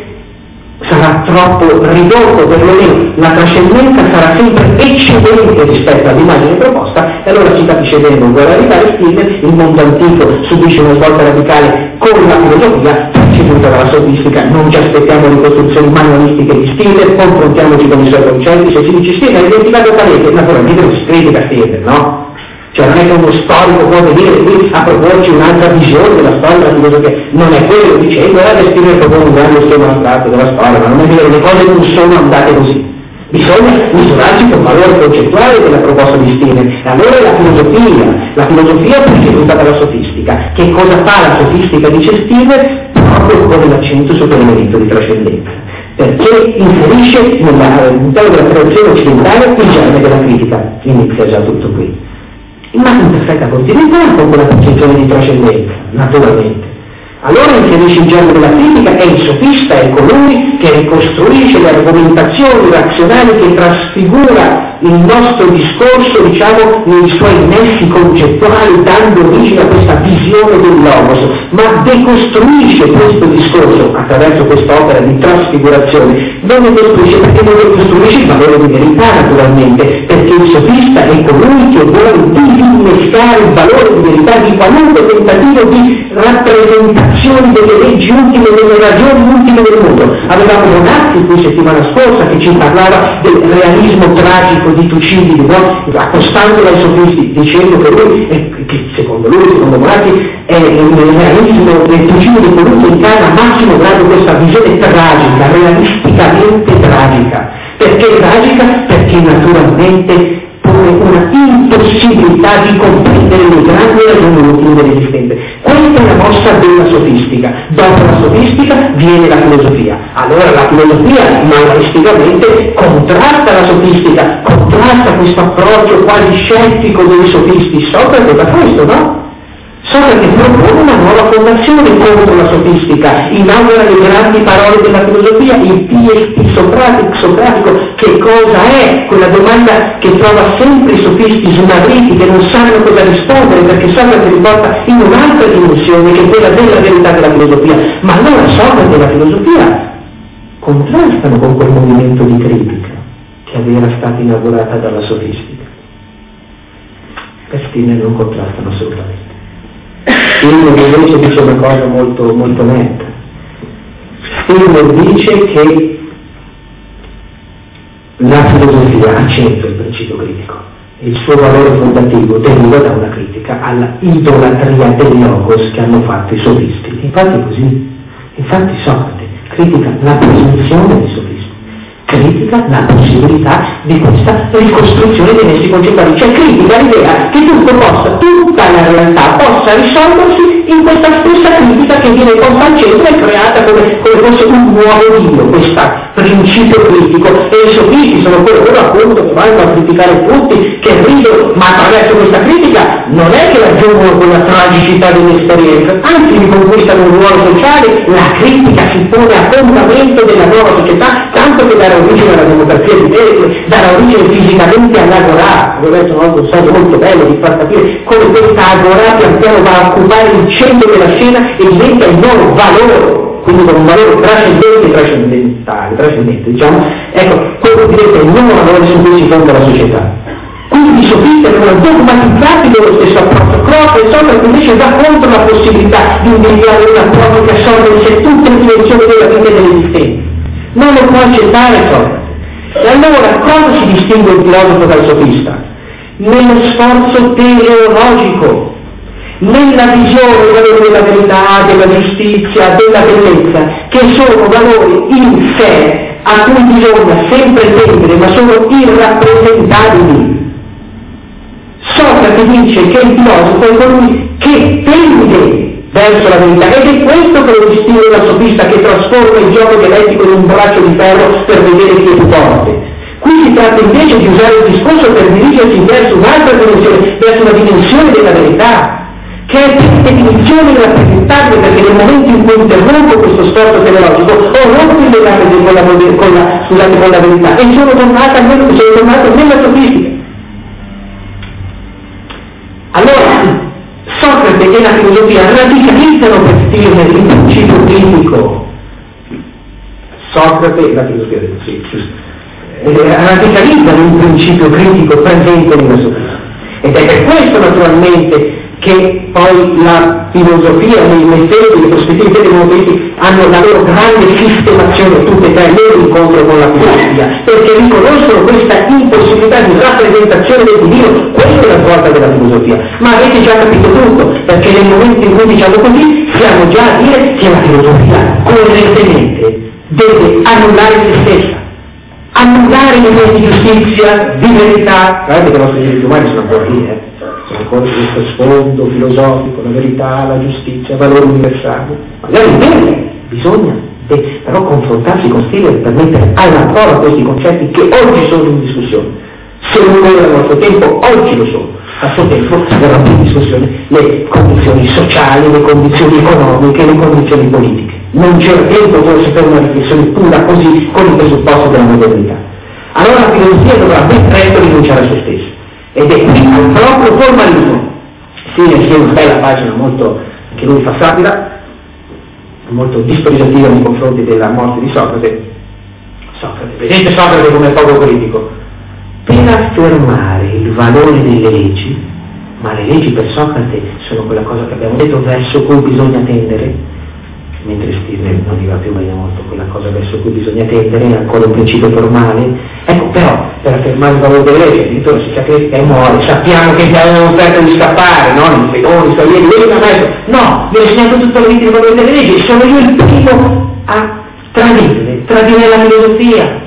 sarà troppo ridotto, perlomeno la trascendenza sarà sempre eccedente rispetto all'immagine proposta, e allora si capisce bene dove vuole arrivare Stirner. Il mondo antico subisce una svolta radicale con la filosofia preceduta dalla sofistica. Non ci aspettiamo ricostruzioni manualistiche di Stirner, confrontiamoci con i suoi concetti. Se si dice Stirner ha identificato Parete, naturalmente non si critica Stirner, no? Cioè non è che uno storico può venire qui a proporci un'altra visione della storia della filosofia, non è quello dicendo eh, che Stirner propone un grande schema astratto della storia, ma non è vero, le cose non sono andate così. Bisogna misurarci con valore concettuale della proposta di Stirner. E allora è la filosofia, la filosofia preceduta dalla sofistica. Che cosa fa la sofistica, dice Stirner? Proprio con l'accento su quell'elemento di trascendenza, perché inserisce all'interno della tradizione occidentale il germe della critica. Inizia già tutto qui. Ma in perfetta continuità con quella concezione di trascendenza, naturalmente. Allora inserisce il germe della critica e il sofista è colui che ricostruisce le argomentazioni razionali, che trasfigura il nostro discorso, diciamo, nei suoi nessi concettuali, dando origine a questa visione del logos, ma decostruisce questo discorso attraverso quest'opera di trasfigurazione. Non ne costruisce perché non decostruisce il valore di verità, naturalmente, perché il sofista è colui che vuole disinnescare il valore di verità di qualunque tentativo di rappresentazione delle leggi ultime, delle ragioni ultime del mondo. Avevamo Bonazzi qui settimana scorsa che ci parlava del realismo tragico di Tucidide, no? Accostandolo ai sofisti, dicendo che lui, eh, che secondo lui, secondo Bonazzi, è il realismo del Tucidide colui che incarna a massimo grado questa visione tragica, realisticamente tragica. Perché tragica? Perché naturalmente pone una impossibilità di comprendere le grandi ragioni ultime dell'esistente. Questa è la mossa della sofistica. Dopo la sofistica viene la filosofia. Allora la filosofia manualisticamente contrasta la sofistica, contrasta questo approccio quasi scettico dei sofisti. Socrate da questo, no? Socrate propone una nuova fondazione contro la sofistica, inaugura le grandi parole della filosofia, il P S T socratico, socratico, che cosa è? Quella domanda che trova sempre i sofisti smarriti, che non sanno cosa rispondere, perché Socrate li porta in un'altra dimensione, che è quella della verità della filosofia. Ma allora Socrate e la filosofia contrastano con quel movimento di critica che era stata inaugurata dalla sofistica. Questi non contrastano assolutamente. Stirner invece dice una cosa molto, molto netta. Stirner dice che la filosofia accentua il principio critico. Il suo valore fondativo deriva da una critica alla idolatria del logos che hanno fatto i sofisti. Infatti è così. Infatti Socrate critica la presunzione dei sofisti, critica la possibilità di questa ricostruzione dei nessi concettuali, cioè critica l'idea che tutto possa, tutta la realtà possa risolversi in questa stessa critica che viene posta al centro e creata come, come fosse un nuovo Dio, questo principio critico. E i sofisti sono quello appunto che vanno a criticare tutti, che ridono, ma attraverso questa critica non è che raggiungono quella tragicità dell'esperienza, anzi li conquistano un ruolo sociale. La critica si pone a fondamento della nuova società, tanto che darà origine alla democrazia di Tecle, darà origine fisicamente all'agorà. Ho detto un passaggio molto bello di far capire come questa agorà pian piano va a occupare il centro della scena e diventa il nuovo valore, quindi con un valore trascendente e trascendentale, trascendente, diciamo, ecco, quello diventa il nuovo valore su cui si fonda la società. Quindi i sofisti erano dogmatizzati dello stesso approccio. Croce e Socrate invece va contro la possibilità di individuare un approccio che assorbe in sé tutte le dimensioni della vita e dell'esistenza. Non lo può accettare Socrate. E allora cosa si distingue il filosofo dal sofista? Nello sforzo teleologico, nella visione dei valori della verità, della giustizia, della bellezza, che sono valori in sé a cui bisogna sempre tendere, ma sono irrappresentabili. Socrate dice che il filosofo è colui che tende verso la verità, ed è questo che lo distingue dal sofista che trasforma il gioco dialettico in un braccio di ferro per vedere chi è più forte. Qui si tratta invece di usare il discorso per dirigersi verso un'altra dimensione, verso una dimensione della verità, che è per definizione rappresentabile, perché nel momento in cui interrompo questo sforzo teleologico ho rotto il legame con la, con la, scusate, con la verità e sono tornato sono tornato nella sofistica. Allora Socrate e la filosofia radicalizzano per stirne il principio critico. Socrate e la filosofia del sì, eh, radicalizzano il principio critico presente nella sofistica, ed è per questo naturalmente che poi la filosofia, le fedi, le prospettive dei monoteisti hanno la loro grande sistemazione tutte e tre nell'incontro con la filosofia, perché riconoscono questa impossibilità di rappresentazione del divino. Questa è la svolta della filosofia. Ma avete già capito tutto, perché nel momento in cui diciamo così siamo già a dire che la filosofia coerentemente deve annullare se stessa, annullare i mezzi di giustizia, di verità. Guardate che i nostri diritti umani sono ancora lì, eh? Sono ancora questo sfondo filosofico, la verità, la giustizia, valori universali. Magari bene, bisogna de- però confrontarsi con Stirner per mettere alla prova questi concetti che oggi sono in discussione. Se non era al nostro tempo, oggi lo sono. A suo tempo verranno in discussione le condizioni sociali, le condizioni economiche, le condizioni politiche. Non c'era tempo forse per una riflessione pura così con i presupposti della modernità. Allora la filosofia dovrà ben presto rinunciare a se stessa. Ed è qui al proprio formalismo. Sì, è una bella pagina, molto, che lui fa satira, molto dispositiva nei confronti della morte di Socrate. Socrate, vedete Socrate come poco critico, per affermare il valore delle leggi, ma le leggi per Socrate sono quella cosa che abbiamo detto verso cui bisogna tendere, mentre Stirner non arriva più bene molto quella cosa verso cui bisogna tendere, è ancora un principio formale. Ecco, però, per affermare il valore delle leggi, addirittura si sacrifica e muore, sappiamo che gli avevano offerto di scappare, no? I fedoni, i salieri, lui non ha detto, no, vi ho insegnato tutta la vita il valore delle leggi, sono io il primo a tradire, tradire la filosofia.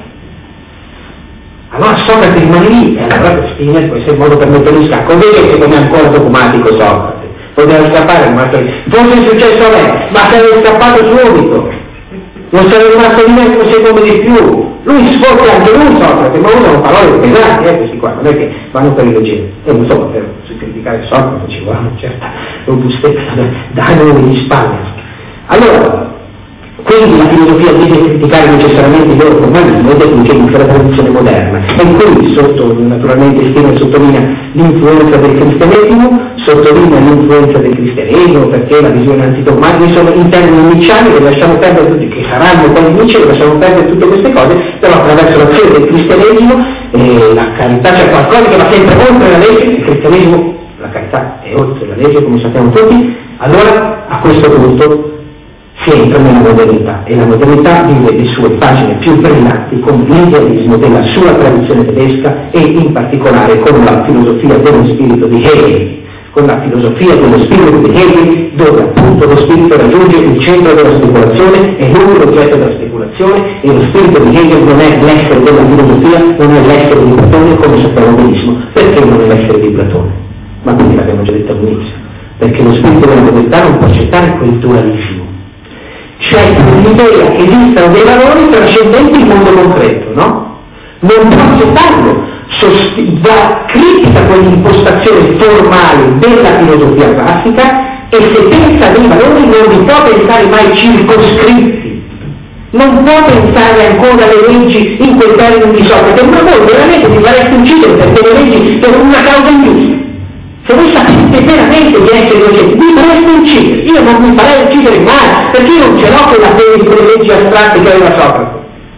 Allora Socrate rimane lì, e allora Stirner può essere il modo per metterlo in scacco. Vedete come è ancora dogmatico Socrate. Poteva scappare, ma forse è successo a me, ma sarebbe scappato subito, non sarebbe rimasto di me un secondo di più. Lui sfotta anche lui Socrate, ma usano parole pesanti, eh, questi qua, non è che vanno per il leggero. E insomma, per criticare Socrate ci vuole una certa robustezza da noi in Spagna. Allora, quindi la filosofia deve criticare necessariamente il loro formalismo ed è qui che inizia la tradizione moderna. E qui, sotto, naturalmente Stirner sottolinea l'influenza del cristianesimo, sottolinea l'influenza del cristianesimo perché la visione antidogmatica sono in termini nicciani che lasciamo perdere tutti, che saranno poi Nietzsche, lasciamo perdere tutte queste cose, però attraverso l'azione del cristianesimo eh, la carità c'è qualcosa che va sempre oltre la legge, il cristianesimo, la carità è oltre la legge come sappiamo tutti. Allora a questo punto si entra nella modernità e la modernità vive le sue pagine più brillanti con l'idealismo della sua tradizione tedesca e in particolare con la filosofia dello spirito di Hegel, con la filosofia dello spirito di Hegel dove appunto lo spirito raggiunge il centro della speculazione e non l'oggetto della speculazione, e lo spirito di Hegel non è l'essere della filosofia, non è l'essere di Platone come sappiamo benissimo. Perché non è l'essere di Platone? Ma quindi l'abbiamo già detto all'inizio, perché lo spirito della modernità non può accettare quel dualismo, cioè l'idea che esistano dei valori trascendenti il mondo concreto, no? Non può accettarlo, va critica quell'impostazione formale della filosofia classica e se pensa dei valori non li può pensare mai circoscritti, non può pensare ancora alle leggi in quel termine di Socrate, ma voi veramente vi fareste uccidere perché le leggi per una causa ingiusta. Se voi sapete veramente di essere innocenti, vi fareste uccidere. Io non mi farei uccidere mai, perché io non ce l'ho quella fede di quelle leggi astratte che aveva Socrate.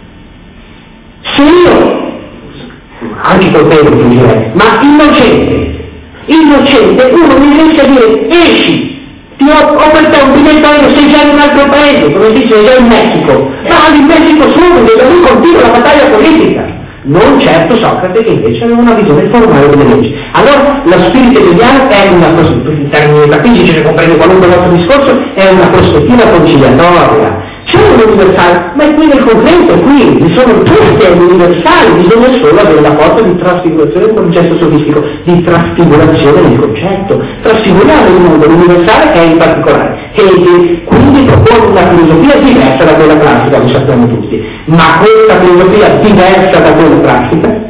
Se io, anche colpevole direi, ma innocente, innocente, uno mi riesce a dire esci, ti ho, ho per te un biglietto aereo, sei già in un altro paese, come si dice, sei già in Messico, ma in Messico subito, da lui continua la battaglia politica. Non certo Socrate che invece aveva una visione formale delle leggi. Allora lo spirito hegeliano è una prospettiva, in termini metafisici, se comprende qualunque vostro discorso, è una prospettiva conciliatoria, C'è un universale, ma è qui nel concreto, è qui, vi sono tutti universali, bisogna solo avere la forza di trasfigurazione del processo sofistico, di trasfigurazione del concetto, trasfigurare il mondo, l'universale è in particolare. Hegel quindi propone una filosofia diversa da quella classica, lo sappiamo tutti, ma questa filosofia diversa da quella classica,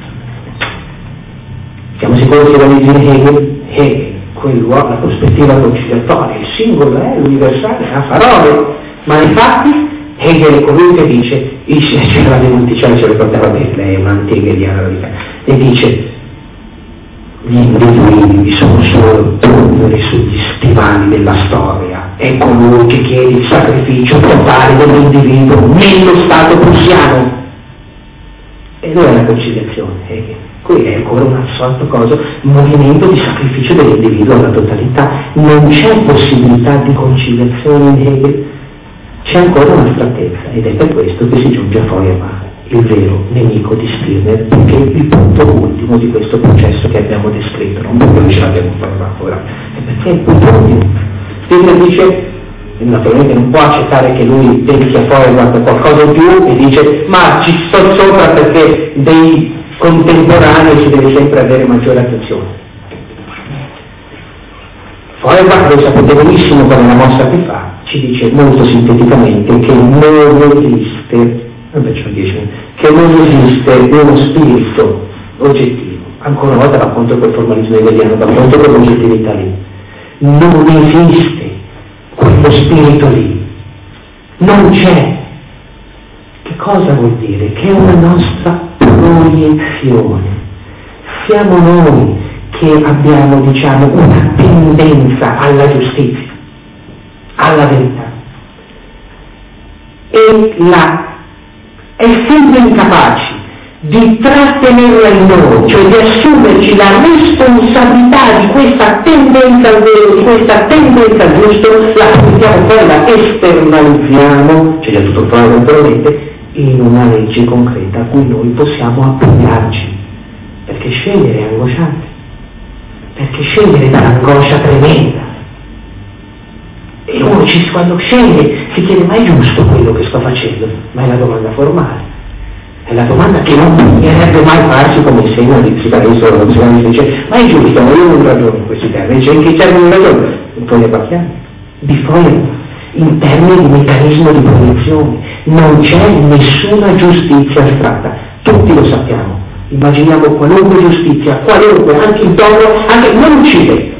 siamo sicuri che la legge di Hegel, Hegel, quello, la prospettiva conciliatoria, il singolo è l'universale, ha parole, ma infatti Hegel è colui che dice, ce la denunciare, ce lo portava bene, lei è un'antica hegeliana, e dice gli individui sono solo polveri sugli stivali della storia, è colui che chiede il sacrificio totale dell'individuo nello stato prussiano. E dove è la conciliazione? Hegel. Qui è ancora un assolto cosa, un movimento di sacrificio dell'individuo alla totalità. Non c'è possibilità di conciliazione in Hegel, c'è ancora un'astrattezza, ed è per questo che si giunge a Feuerbach, il vero nemico di Stirner, perché è il punto ultimo di questo processo che abbiamo descritto, non perché noi ce l'abbiamo Feuerbach ora, è perché è il punto ultimo. Stirner dice, naturalmente non può accettare che lui pensi a Feuerbach per qualcosa in più, e dice, ma ci sto sopra perché dei contemporanei si deve sempre avere maggiore attenzione. Feuerbach, lo sapete benissimo qual è la mossa che fa, ci dice molto sinteticamente che non esiste, vabbè, c'ho dieci minuti, che non esiste uno spirito oggettivo. Ancora una volta va contro quel formalismo hegeliano, va contro quell'oggettività lì. Non esiste quello spirito lì, non c'è. Che cosa vuol dire? Che è una nostra proiezione. Siamo noi che abbiamo, diciamo, una tendenza alla giustizia, alla verità. E la, essendo incapaci di trattenerla in noi, cioè di assumerci la responsabilità di questa tendenza al vero, di questa tendenza al giusto, la portiamo poi, la esternalizziamo, c'è già tutto fuori naturalmente, in una legge concreta a cui noi possiamo appoggiarci, perché scegliere è angosciante, perché scegliere è un'angoscia tremenda, e uno ci, quando sceglie si chiede: ma è giusto quello che sto facendo? Ma è la domanda formale, è la domanda che non bisognerebbe mai farsi, come insegna il psicanalista o lo psicanalista, dice: ma è giusto? Ma io non ragiono in questi termini. Dice: in che termini ragiono? In Feuerbach, di Feuerbach, in termini di meccanismo di proiezione. Non c'è nessuna giustizia astratta, tutti lo sappiamo. Immaginiamo qualunque giustizia, qualunque, anche il dono, anche non uccidere,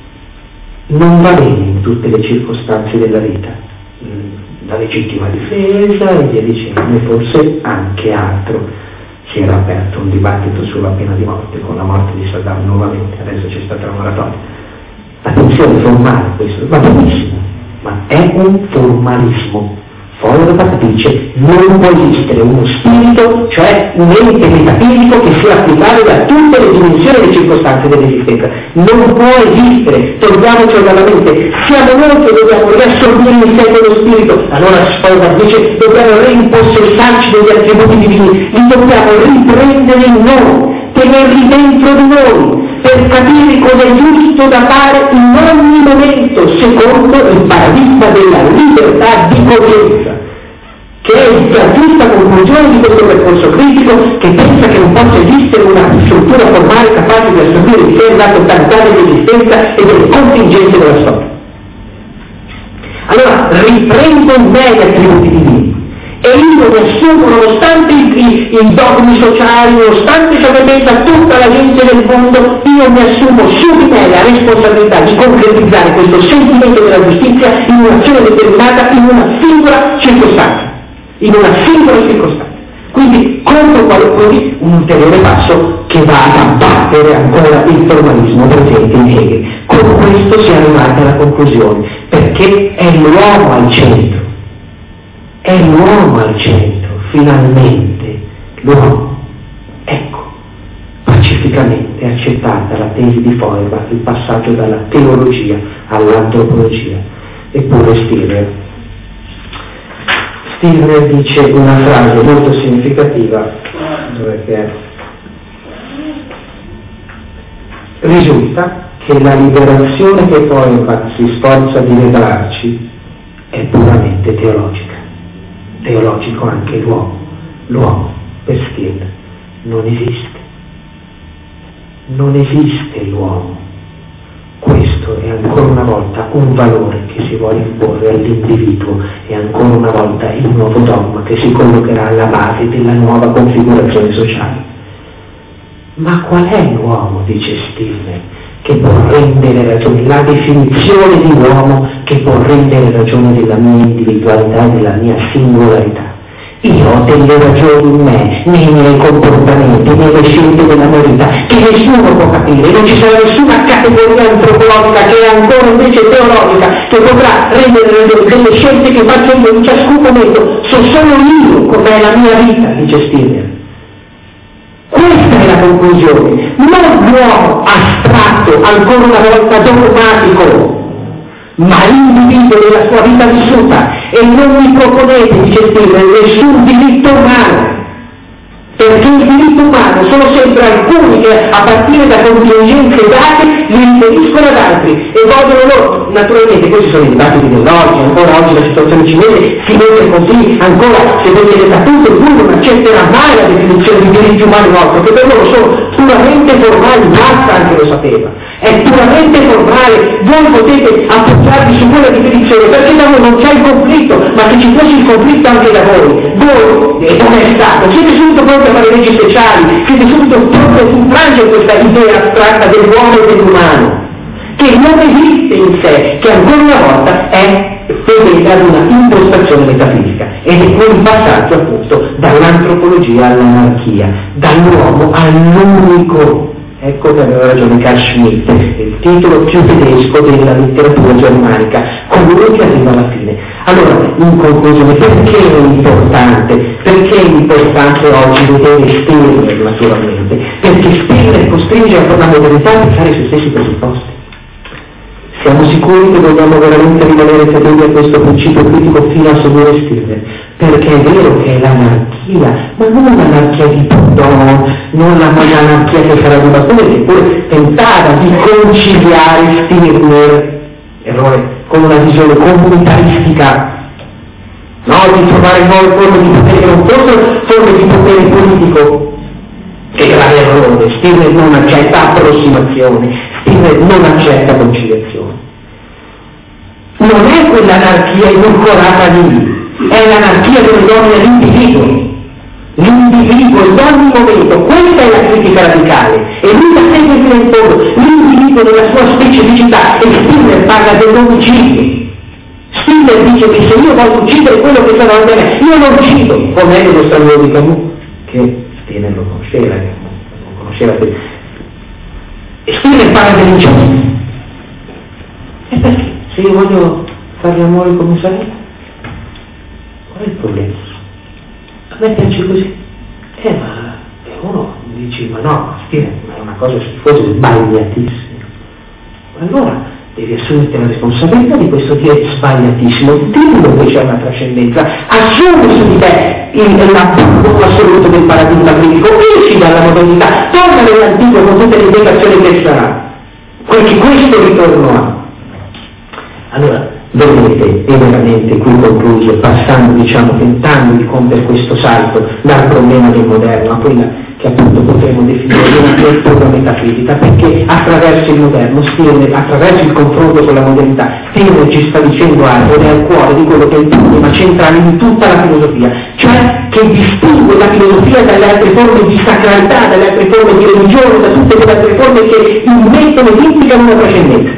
non va bene in tutte le circostanze della vita. La legittima difesa e via dicendo, e forse anche altro. Si era aperto un dibattito sulla pena di morte con la morte di Saddam nuovamente, adesso c'è stata una moratoria. Attenzione, formale questo, va benissimo, ma è un formalismo. Feuerbach dice: non può esistere uno spirito, cioè un ente metafisico che sia applicabile a tutte le dimensioni e le circostanze dell'esistenza. Non può esistere, togliamocelo dalla mente. Siamo noi che dobbiamo riassorbire in sé dello spirito. Allora Feuerbach dice: dobbiamo rimpossessarci degli attributi divini, li dobbiamo riprendere in noi, tenerli dentro di noi, per capire cosa è giusto da fare in ogni momento, secondo il paradigma della libertà di coscienza, che è la giusta conclusione di questo percorso critico, che pensa che non possa esistere una struttura formale capace di assorbire in sé la totalità dell'esistenza e delle contingenze della storia. Allora, riprendo in me gli attributi divini, e io mi assumo, nonostante i, i dogmi sociali, nonostante ciò che pensa tutta la gente del mondo, io mi assumo su di me la responsabilità di concretizzare questo sentimento della giustizia in un'azione determinata, in una singola circostanza, in una singola circostanza. Quindi, contro qualunque un ulteriore passo che va ad abbattere ancora il formalismo presente in Hegel. Con questo si è arrivati alla conclusione, perché è l'uomo al centro. È l'uomo al centro, finalmente, l'uomo. Ecco, pacificamente accettata la tesi di Feuerbach, il passaggio dalla teologia all'antropologia. Eppure Stirner, Stirner dice una frase molto significativa, dove risulta che la liberazione che Feuerbach si sforza di regalarci è puramente teologica. teologico anche l'uomo. L'uomo, per Stirner, non esiste. Non esiste l'uomo. Questo è ancora una volta un valore che si vuole imporre all'individuo e ancora una volta il nuovo dogma che si collocherà alla base della nuova configurazione sociale. Ma qual è l'uomo, dice Stirner, che può rendere ragione, la definizione di uomo che può rendere ragione della mia individualità e della mia singolarità? Io ho delle ragioni in me, nei miei comportamenti, nelle scelte della mia vita, che nessuno può capire, non ci sarà nessuna categoria antropologica che è ancora invece teologica, che potrà rendere ragione delle scelte che faccio io in ciascun momento. So solo io com'è la mia vita, dice Stirner. Questa è la conclusione, non l'uomo astratto, ancora una volta dogmatico, ma l'individuo della sua vita vissuta. E non mi proponete, dice Stirner, nessun diritto umano, perché il diritto umano sono sempre alcuni che a partire da contingenze date li riferiscono ad altri e vogliono loro. Naturalmente questi sono i dibattiti dell'oggi, ancora oggi la situazione cinese si mette così, ancora se vedete da tutto il mondo non accetterà mai la definizione di diritti umani nostri, che per loro sono puramente formali, basta, anche lo sapeva, è puramente formale, voi potete appoggiarvi su quella definizione perché da voi non c'è il conflitto, ma se ci fosse il conflitto anche da voi, voi, e non è stato, siete subito pronti a fare leggi speciali, siete subito pronti a infrangere questa idea astratta dell'uomo e dell'umano, che non esiste in sé, che ancora una volta è fedele ad una impostazione metafisica, ed è quel passaggio appunto dall'antropologia all'anarchia, dall'uomo all'unico. Ecco che aveva ragione Carl Schmitt, il titolo più tedesco della letteratura germanica, colui che arriva alla fine. Allora, in conclusione, perché è importante? Perché è importante oggi vedere Stirner, naturalmente? Perché Stirner costringe a la modernità a pensare sui stessi presupposti. Siamo sicuri che vogliamo veramente rimanere fedeli a questo principio critico fino a seguire Stirner, perché è vero che è l'anarchia, ma non l'anarchia di Proudhon, non la l'anarchia che sarà di Bastone, che pure tentava di conciliare Stirner, errore, con una visione comunitaristica, no, di trovare nuove forme di potere che non fossero forme di potere politico. Che grave errore, Stirner non accetta approssimazione, Stirner non accetta conciliazione. Non è quell'anarchia edulcorata lì, è l'anarchia dove domina l'individuo, l'individuo in ogni momento, questa è la critica radicale, e lui la segue fino in fondo, l'individuo nella sua specificità, e Stirner parla dell'omicidio. Stirner dice che se io voglio uccidere quello che sta davanti a me, io non uccido, o meglio lo straniero di Camus, che Stirner lo conosceva, non conosceva te. E Stirner parla dell'ingiustizia. E perché? Se io voglio fare l'amore come sarei, qual è il problema? A me piace così. Eh, ma uno dice, ma no, Stirner, ma è una cosa schifosa, sbagliatissima. Allora devi assumerti la responsabilità di questo dire sbagliatissimo, dillo che c'è una trascendenza, assumi su di te l'abbandono assoluto del paradigma critico, esci dalla modernità, torna nell'antico con tutte le indicazioni che sarà, perché questo ritorno ha. Allora, vedete, e veramente qui concluso, passando, diciamo, tentando di compiere questo salto dal problema del moderno a quella che appunto potremmo definire una lettura metafisica, perché attraverso il moderno, Stirner, attraverso il confronto con la modernità, Stirner ci sta dicendo algo ed è al cuore di quello che è il problema centrale di tutta la filosofia, cioè che distingue la filosofia dalle altre forme di sacralità, dalle altre forme di religione, da tutte quelle altre forme che immettono e implicano una trascendenza.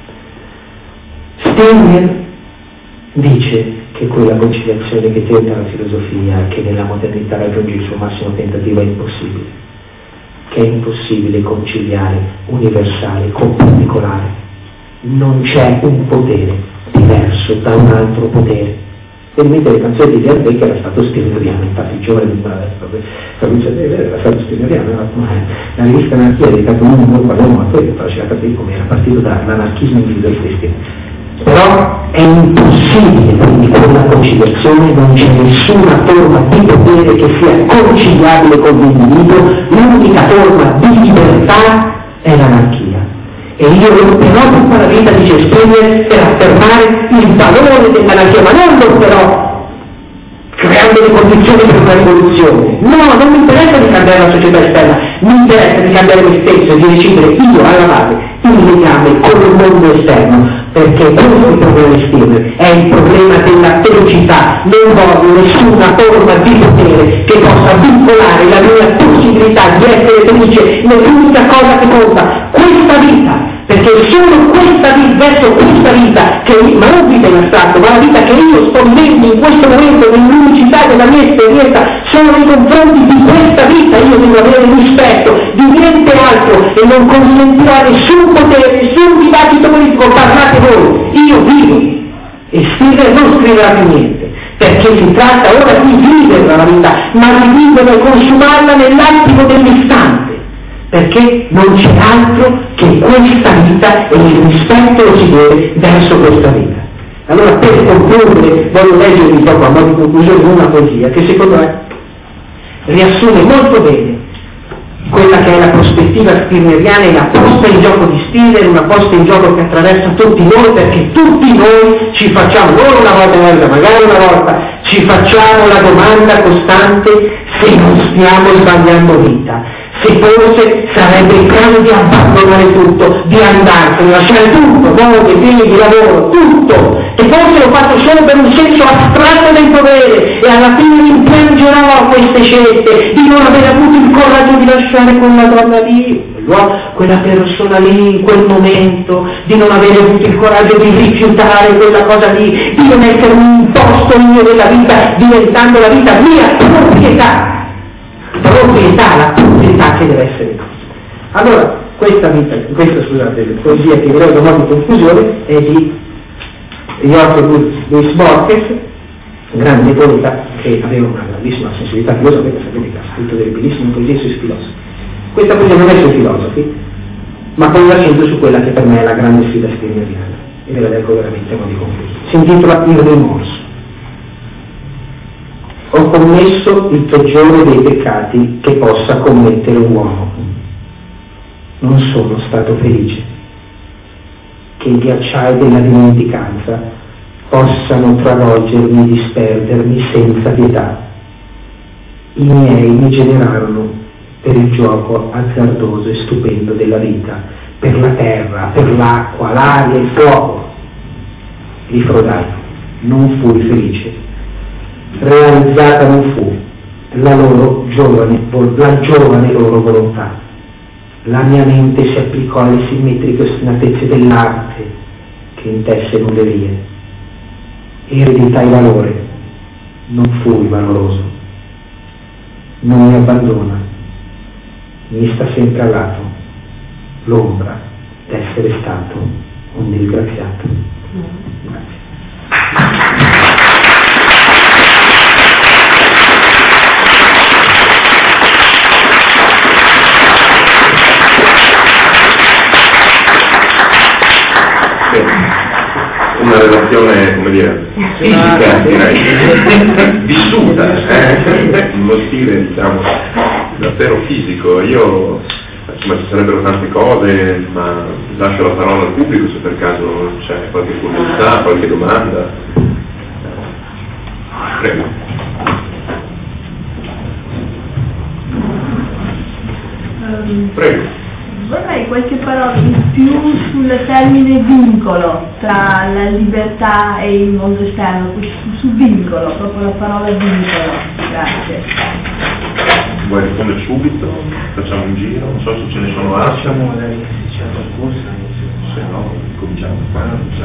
Stirner dice che quella conciliazione che tenta la filosofia, che nella modernità raggiunge il suo massimo tentativo, è impossibile, che è impossibile conciliare universale con particolare, non c'è un potere diverso da un altro potere. E in mente le canzoni di Jan Beck era stato stirneriano, infatti il giovane di Fabrizio Deve era stato stirneriano, la rivista Anarchia ha dedicato un numero all'uomo, ma poi faceva capire come era partito dall'anarchismo individualistico. Però è impossibile, quindi con la conciliazione non c'è nessuna forma di potere che sia conciliabile con l'individuo, l'unica forma di libertà è l'anarchia. E io lotterò tutta la vita, dice Stirner, per affermare il valore dell'anarchia, ma non lotterò condizioni per una rivoluzione. No, non mi interessa di cambiare la società esterna, mi interessa di cambiare me stesso e di decidere io alla base il legame con il mondo esterno, perché questo è il problema di Stirner, è il problema della felicità. Non voglio nessuna forma di potere che possa vincolare la mia possibilità di essere felice nell'unica cosa che conta, questa vita. Perché è solo questa vita, verso questa vita, che, ma non vita in astratto, ma la vita che io sto vivendo in questo momento, nell'unicità della mia esperienza, sono nei confronti di questa vita, io devo avere rispetto di niente altro e non consentirò a nessun potere, nessun dibattito politico, parlate voi, io vivo. E Stirner non scriverà più niente, perché si tratta ora di viverla la vita, ma di viverla e consumarla nell'attimo dell'istante. Perché non c'è altro che questa vita e il rispetto lo si deve verso questa vita. Allora, per concludere, voglio leggervi proprio a modo di conclusione una poesia che secondo me riassume molto bene quella che è la prospettiva stirneriana e la posta in gioco di Stirner, una posta in gioco che attraversa tutti noi, perché tutti noi ci facciamo, non una volta nella vita, magari una volta, ci facciamo la domanda costante se non stiamo sbagliando vita. Se forse sarebbe il caso di abbandonare tutto, di andarsene, lasciare tutto, moglie, figli, lavoro, tutto, e forse l'ho fatto solo per un senso astratto del dovere, e alla fine rimpiangerò queste scelte, di non aver avuto il coraggio di lasciare quella donna lì, quella persona lì, in quel momento, di non aver avuto il coraggio di rifiutare quella cosa lì, di non essermi imposto io della vita, diventando la vita mia proprietà. proprietà, la proprietà che deve essere nostra. Allora, questa vita, questa scusate, poesia che vorrei da modo di conclusione è di Johann Louis Borges, grande poeta che aveva una grandissima sensibilità filosofica, sapete che ha scritto delle bellissime poesie sui filosofi. Questa poesia non è sui filosofi, ma poi la sento su quella che per me è la grande sfida stirneriana, e ve la leggo veramente a modo di conclusione. Si intitola Il rimorso. Ho commesso il peggiore dei peccati che possa commettere un uomo. Non sono stato felice. Che i ghiacciai della dimenticanza possano travolgermi e disperdermi senza pietà. I miei mi generarono per il gioco azzardoso e stupendo della vita, per la terra, per l'acqua, l'aria e il fuoco. Li frodai, non fui felice. Realizzata non fu la loro giovane, la giovane loro volontà. La mia mente si applicò alle simmetriche ostinatezze dell'arte che intessero le vie. Ereditai valore, non fui valoroso. Non mi abbandona, mi sta sempre al lato l'ombra d'essere stato un disgraziato. Grazie. Una relazione, come dire, fisica, direi, vissuta, eh? Uno stile, diciamo, davvero fisico. Io, insomma, ci sarebbero tante cose, ma lascio la parola al pubblico se per caso c'è qualche curiosità, qualche domanda. Prego. Prego. Vorrei qualche parola in più sul termine vincolo tra la libertà e il mondo esterno, sul vincolo, proprio la parola vincolo. Grazie. Vuoi rispondere subito? Facciamo un giro, non so se ce ne sono altri. Facciamo magari se c'è qualcosa, se no cominciamo qua.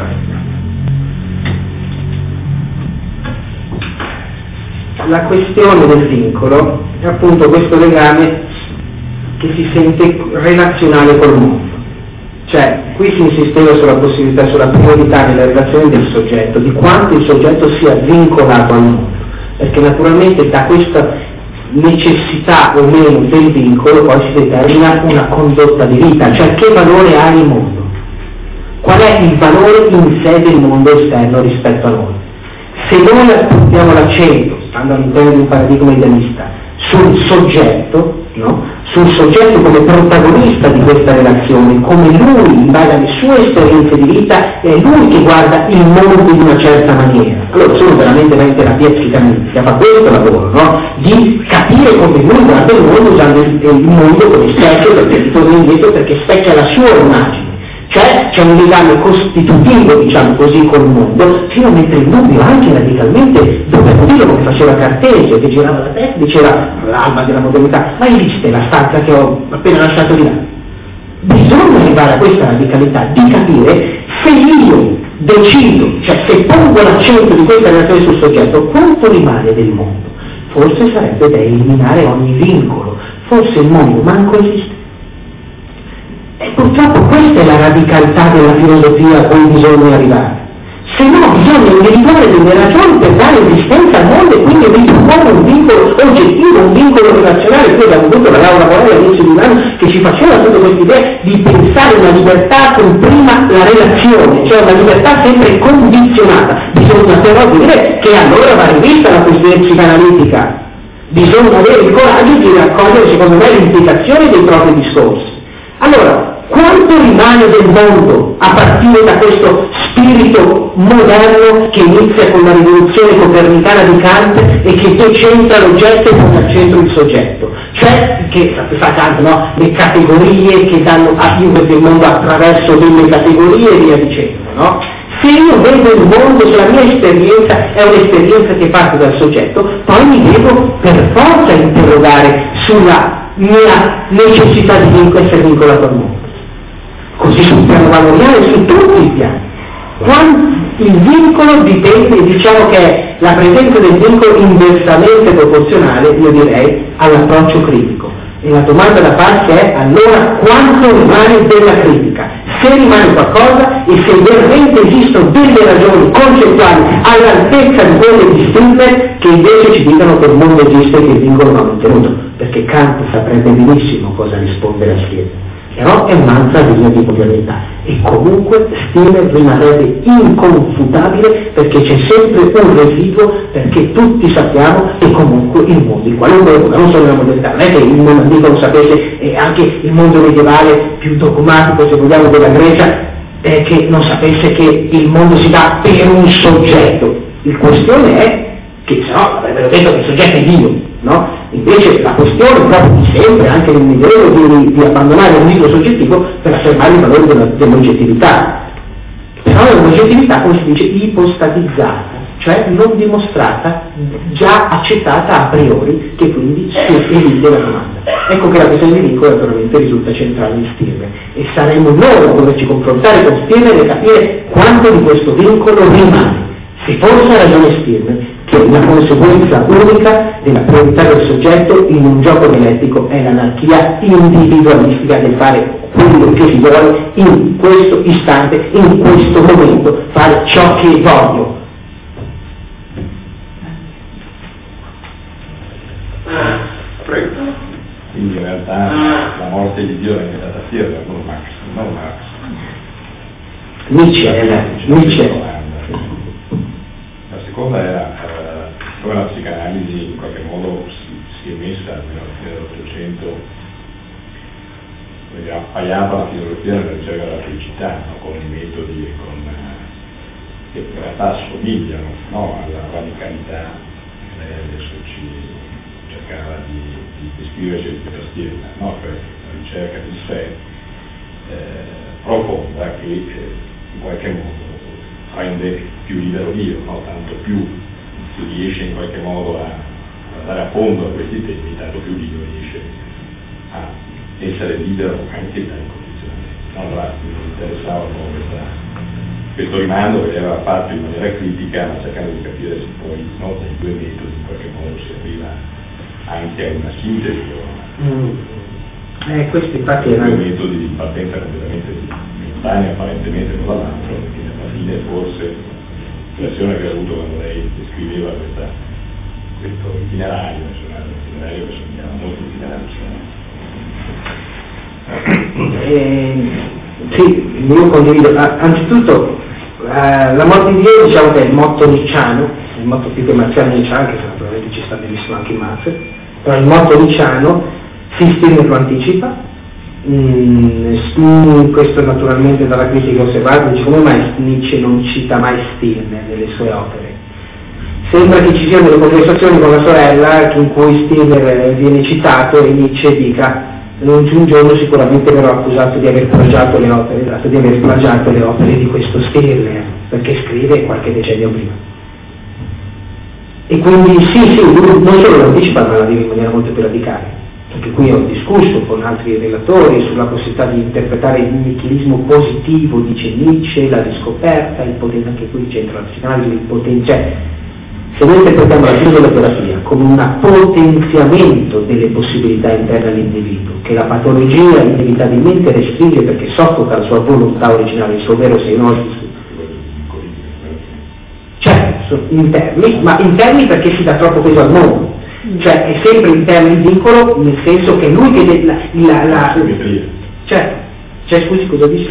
La questione del vincolo è appunto questo legame che si sente relazionale col mondo. Cioè, qui si insisteva sulla possibilità, sulla priorità nella relazione del soggetto, di quanto il soggetto sia vincolato al mondo, perché naturalmente da questa necessità o meno del vincolo poi si determina una condotta di vita, cioè che valore ha il mondo, qual è il valore in sé del mondo esterno rispetto a noi. Se noi appuntiamo l'accento, stando all'interno di un paradigma idealista, sul soggetto, no? Sul soggetto come protagonista di questa relazione, come lui, in base alle sue esperienze di vita, è lui che guarda il mondo in una certa maniera. Allora, se uno veramente va in terapia psicanalitica, fa questo lavoro, no? Di capire come lui guarda il mondo usando il, il mondo come specchio, perché ritorna indietro, perché specchia la sua immagine. Cioè c'è un legame costitutivo, diciamo così, col mondo, fino a mettere in dubbio anche radicalmente, dovevo dire come faceva Cartesio, che girava la testa, diceva l'alma della modernità, ma hai visto la stanza che ho appena lasciato di là? Bisogna arrivare a questa radicalità di capire se io decido, cioè se pongo l'accento di questa relazione sul soggetto, quanto rimane del mondo? Forse sarebbe da eliminare ogni vincolo, forse il mondo manco esiste. E purtroppo questa è la radicalità della filosofia a cui bisogna arrivare. Se no bisogna individuare delle ragioni per dare esistenza al mondo e quindi riproporre un vincolo oggettivo, un vincolo relazionale. Qui abbiamo avuto la Laura Morelli all'inizio di un anno che ci faceva tutta questa idea di pensare una libertà con prima la relazione, cioè una libertà sempre condizionata. Bisogna però dire che allora va rivista la questione psicanalitica. Bisogna avere il coraggio di raccogliere, secondo me, l'implicazione dei propri discorsi. Allora, quanto rimane del mondo a partire da questo spirito moderno che inizia con la rivoluzione copernicana di Kant e che decentra l'oggetto e pone al centro il soggetto? Cioè, che fa Kant, no? Le categorie che danno a vivere il mondo attraverso delle categorie e via dicendo, no? Se io vedo il mondo, se la mia esperienza è un'esperienza che parte dal soggetto, poi mi devo per forza interrogare sulla mia necessità di essere vincolato al mondo. Così sul piano valoriale, su tutti i piani. Quando il vincolo dipende, diciamo che è la presenza del vincolo inversamente proporzionale, io direi, all'approccio critico. E la domanda da farsi è allora quanto rimane della critica? Se rimane qualcosa e se veramente esistono delle ragioni concettuali all'altezza di quelle di Stilner che invece ci dicono che il mondo esiste e che il vincolo va mantenuto, perché Kant saprebbe benissimo cosa rispondere a Stilner. Però è un'altra linea di modernità e comunque Stilner rimarrebbe inconfutabile perché c'è sempre un residuo, perché tutti sappiamo che comunque il mondo, in qualunque epoca, non solo nella modernità, non è che il mondo antico lo sapesse e anche il mondo medievale più dogmatico, se vogliamo, della Grecia, eh, che non sapesse che il mondo si dà per un soggetto. Il questione è che se no avrebbero detto che il soggetto è Dio, no? Invece la questione proprio di sempre, anche nel Medioevo, di, di abbandonare il mito soggettivo per affermare il valore della, dell'oggettività. Però è un'oggettività, come si dice, ipostatizzata, cioè non dimostrata, già accettata a priori, che quindi si elide la domanda. Ecco che la questione di vincolo naturalmente risulta centrale in Stirner e saremo noi a doverci confrontare con Stirner e capire quanto di questo vincolo rimane. Se forse ha ragione Stirner, che la conseguenza unica della priorità del soggetto in un gioco dialettico è l'anarchia individualistica del fare quello che si vuole in questo istante, in questo momento, fare ciò che voglio. Prego. Quindi in realtà la morte di Dio è stata Stirner, non Marx, non Marx. Nietzsche, eh, Nietzsche. La seconda era eh, come la psicanalisi in qualche modo si, si è messa nella fine dell'Ottocento, ha appaiato la filosofia nella ricerca della felicità, no? Con i metodi e con, eh, che in realtà assomigliano, no? Alla radicalità che lei adesso ci cercava di, di descriverci per Stirner, no? Cioè la ricerca di sé eh, profonda che eh, in qualche modo rende più libero Dio, no? Tanto più si riesce in qualche modo a andare a fondo a questi temi, tanto più Dio riesce a essere libero anche dai condizionamenti. Allora mi interessava un po' questa, questo rimando che aveva fatto in maniera critica, ma cercando di capire se poi, no, dai due metodi in qualche modo si arriva anche a una sintesi. Mm. Eh, questi infatti due erano metodi di partenza completamente lontani apparentemente l'uno dall'altro, quindi alla fine forse l'impressione che ho avuto quando lei descriveva questa, questo itinerario, insomma, un itinerario che somigliava molto itinerario. Eh, sì, io condivido. Anzitutto eh, la morte di Dio, diciamo che è il motto nicciano, il motto più che marziano nicciano, che naturalmente ci sta benissimo anche in Marx, Però il motto nicciano, Stirner lo anticipa, mm, questo naturalmente dalla critica osservata, dice come mai Nietzsche non cita mai Stirner nelle sue opere. Sembra che ci siano delle conversazioni con la sorella in cui Stirner viene citato e Nietzsche dica un giorno sicuramente verrò accusato di aver plagiato le opere, di aver plagiato le opere di questo Stirner, perché scrive qualche decennio prima. E quindi sì, sì, lui non solo lo anticipa, ma la vive in maniera molto più radicale. Anche qui ho discusso con altri relatori sulla possibilità di interpretare il nichilismo positivo, dice Nietzsche, la riscoperta, il potenza, anche qui c'entra la psicanalisi, il potenza, cioè, se noi interpretiamo la fisioterapia come un potenziamento delle possibilità interne all'individuo, che la patologia inevitabilmente restringe perché soffoca la sua volontà originale, il suo vero sei nostro, certo, interni, ma interni perché si dà troppo peso al mondo, cioè è sempre interno il vincolo, nel senso che lui che la, la, la, certo, cioè scusi cosa dice?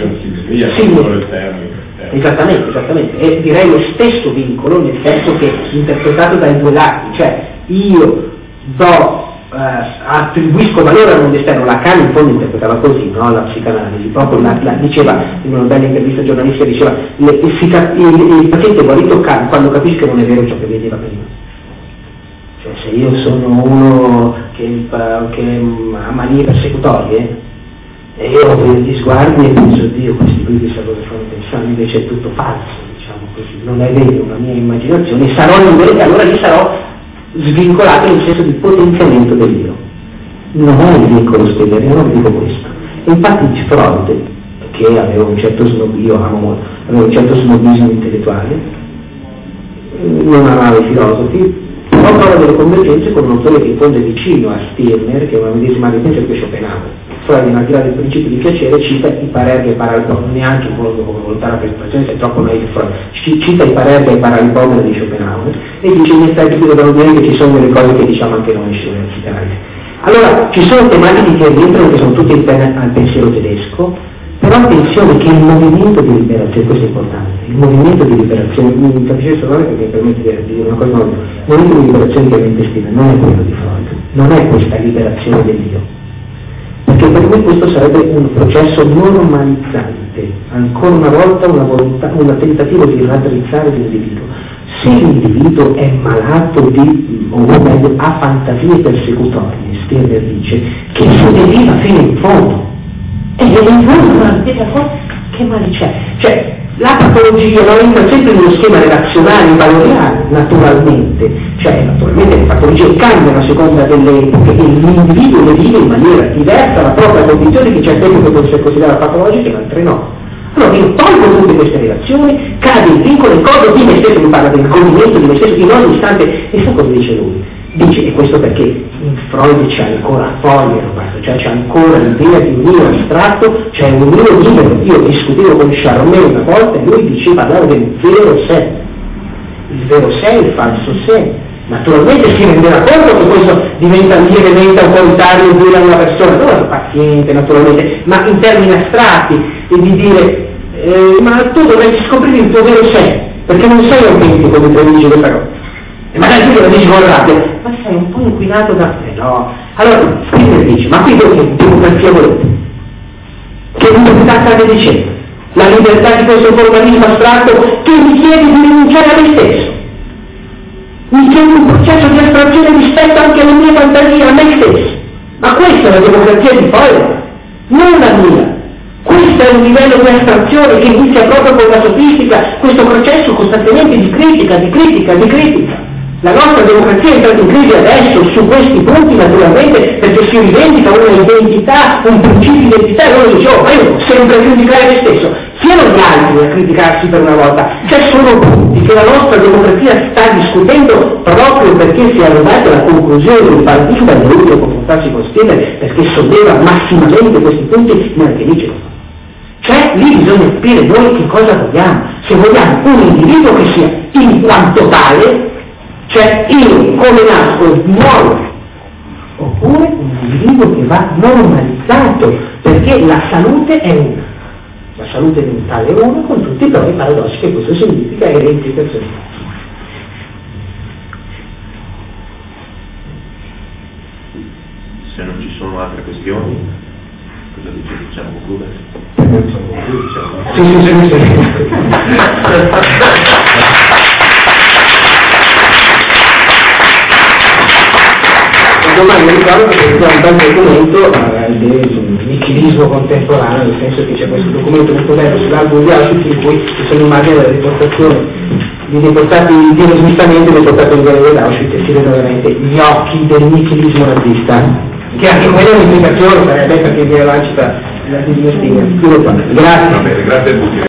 Sì, esattamente, esattamente, e direi lo stesso vincolo, nel senso che interpretato dai due lati, cioè io do, eh, attribuisco valore al mondo esterno, Lacan in fondo interpretava così, no? La psicanalisi, proprio la, la, diceva, in una bella intervista giornalistica diceva, le, il, il, il paziente vuole toccare quando capisce che non è vero ciò che vedeva prima. Cioè se io sono uno che, che ha manie persecutorie, e io vedo gli sguardi e penso, Dio, questi qui chissà cosa fanno pensare, invece è tutto falso, diciamo così, non è vero, la mia immaginazione, sarò libero e allora lì sarò svincolato nel senso di potenziamento dell'io. Non è il vincolo Stirner, io non dico questo. E infatti Freud, che aveva un certo snobismo, io amo molto, aveva un certo snobismo intellettuale, non amava i filosofi, però trova delle convergenze con un autore che in fondo è vicino a Stirner, che è una medesima riferenza che Schopenhauer. Freud, al di là del principio di piacere, cita i Parerga e i Paralipomene, neanche in modo come volontà la presentazione, se è troppo meglio Freud, cita i Parerga e i Paralipomene di Schopenhauer e dice in effetti qui dobbiamo dire che ci sono delle cose che diciamo anche noi in psicanalisi. Allora, ci sono tematiche che rientrano che sono tutte interne al pensiero tedesco, però attenzione che il movimento di liberazione, questo è importante, il movimento di liberazione, mi capisce solamente perché mi permette di dire una cosa nuova, il movimento di liberazione che aveva intestina non è quello di Freud, non è questa liberazione dell'io. Perché per me questo sarebbe un processo normalizzante, ancora una volta una volontà, un tentativo di raddrizzare l'individuo. Se l'individuo è malato di, o meglio, ha fantasie persecutorie, Stirner dice, che si deriva fino in fondo. E in fondo non spiega che male c'è. Cioè, la patologia non entra sempre nello schema relazionale, valoriale, naturalmente, cioè naturalmente le patologie cambiano a seconda delle epoche e l'individuo le vive in maniera diversa, la propria condizione, che certe epoche può essere considerata patologica e altre no. Allora io tolgo tutte queste relazioni, cade il vincolo, ricordo di me stesso, mi parla del godimento di me stesso in ogni istante, e sa cosa dice lui? Dice, e questo perché in Freud c'è ancora foglie, cioè c'è ancora l'idea di un io astratto, c'è un io libero. Io discutevo con Charmet una volta e lui diceva, parlava del vero sé, il vero sé e il falso sé. Naturalmente si renderà conto che questo diventa lievemente autoritario e dire a una persona, no, paziente naturalmente, ma in termini astratti, e di dire, eh, ma tu dovresti scoprire il tuo vero sé, perché non sei autentico come te dice questa cosa. E magari tu lo dici con rabbia, ma sei un po' inquinato da te, no? Allora, Stirner dice, ma qui che democrazia volete? Che libertà state dicendo? La libertà di questo formalismo astratto che mi chiede di rinunciare a me stesso. Mi chiede un processo di astrazione rispetto anche alle mie fantasie, a me stesso. Ma questa è la democrazia di Freud, non la mia. Questo è un livello di astrazione che inizia proprio con la sofistica, questo processo costantemente di critica, di critica, di critica. La nostra democrazia è entrata in crisi adesso su questi punti naturalmente perché si rivendica una identità, un principio di identità e uno dice, oh, ma io sempre a criticare me stesso. Siano gli altri a criticarsi per una volta, c'è solo punti che la nostra democrazia sta discutendo proprio perché si è arrivata alla conclusione di paradigma di utile confrontarsi con Stirner perché solleva massimamente questi punti neanche Nietzsche lo fa. Cioè lì bisogna capire noi che cosa vogliamo, se vogliamo un individuo che sia in quanto tale, cioè io come nasco nuovo, oppure un individuo che va normalizzato, perché la salute è una, la salute mentale è una, con tutti però i paradossi che questo significa e le implicazioni. se non ci sono altre questioni, cosa dice? Possiamo concludere? Possiamo concludere, diciamo. Sì, sì, sì, sì. Domani mi ricordo che c'è un bel documento eh, del nichilismo contemporaneo, nel senso che c'è questo documento molto bello sull'album di Auschwitz in cui ci sono immagini della riportazione di deportati, di smistamento deportati in galleria d'Auschwitz e si vedono veramente gli occhi del nichilismo nazista, che anche quella è un'implicazione, sarebbe perché viene lanciata la dinastia. Grazie. Va bene, grazie a tutti.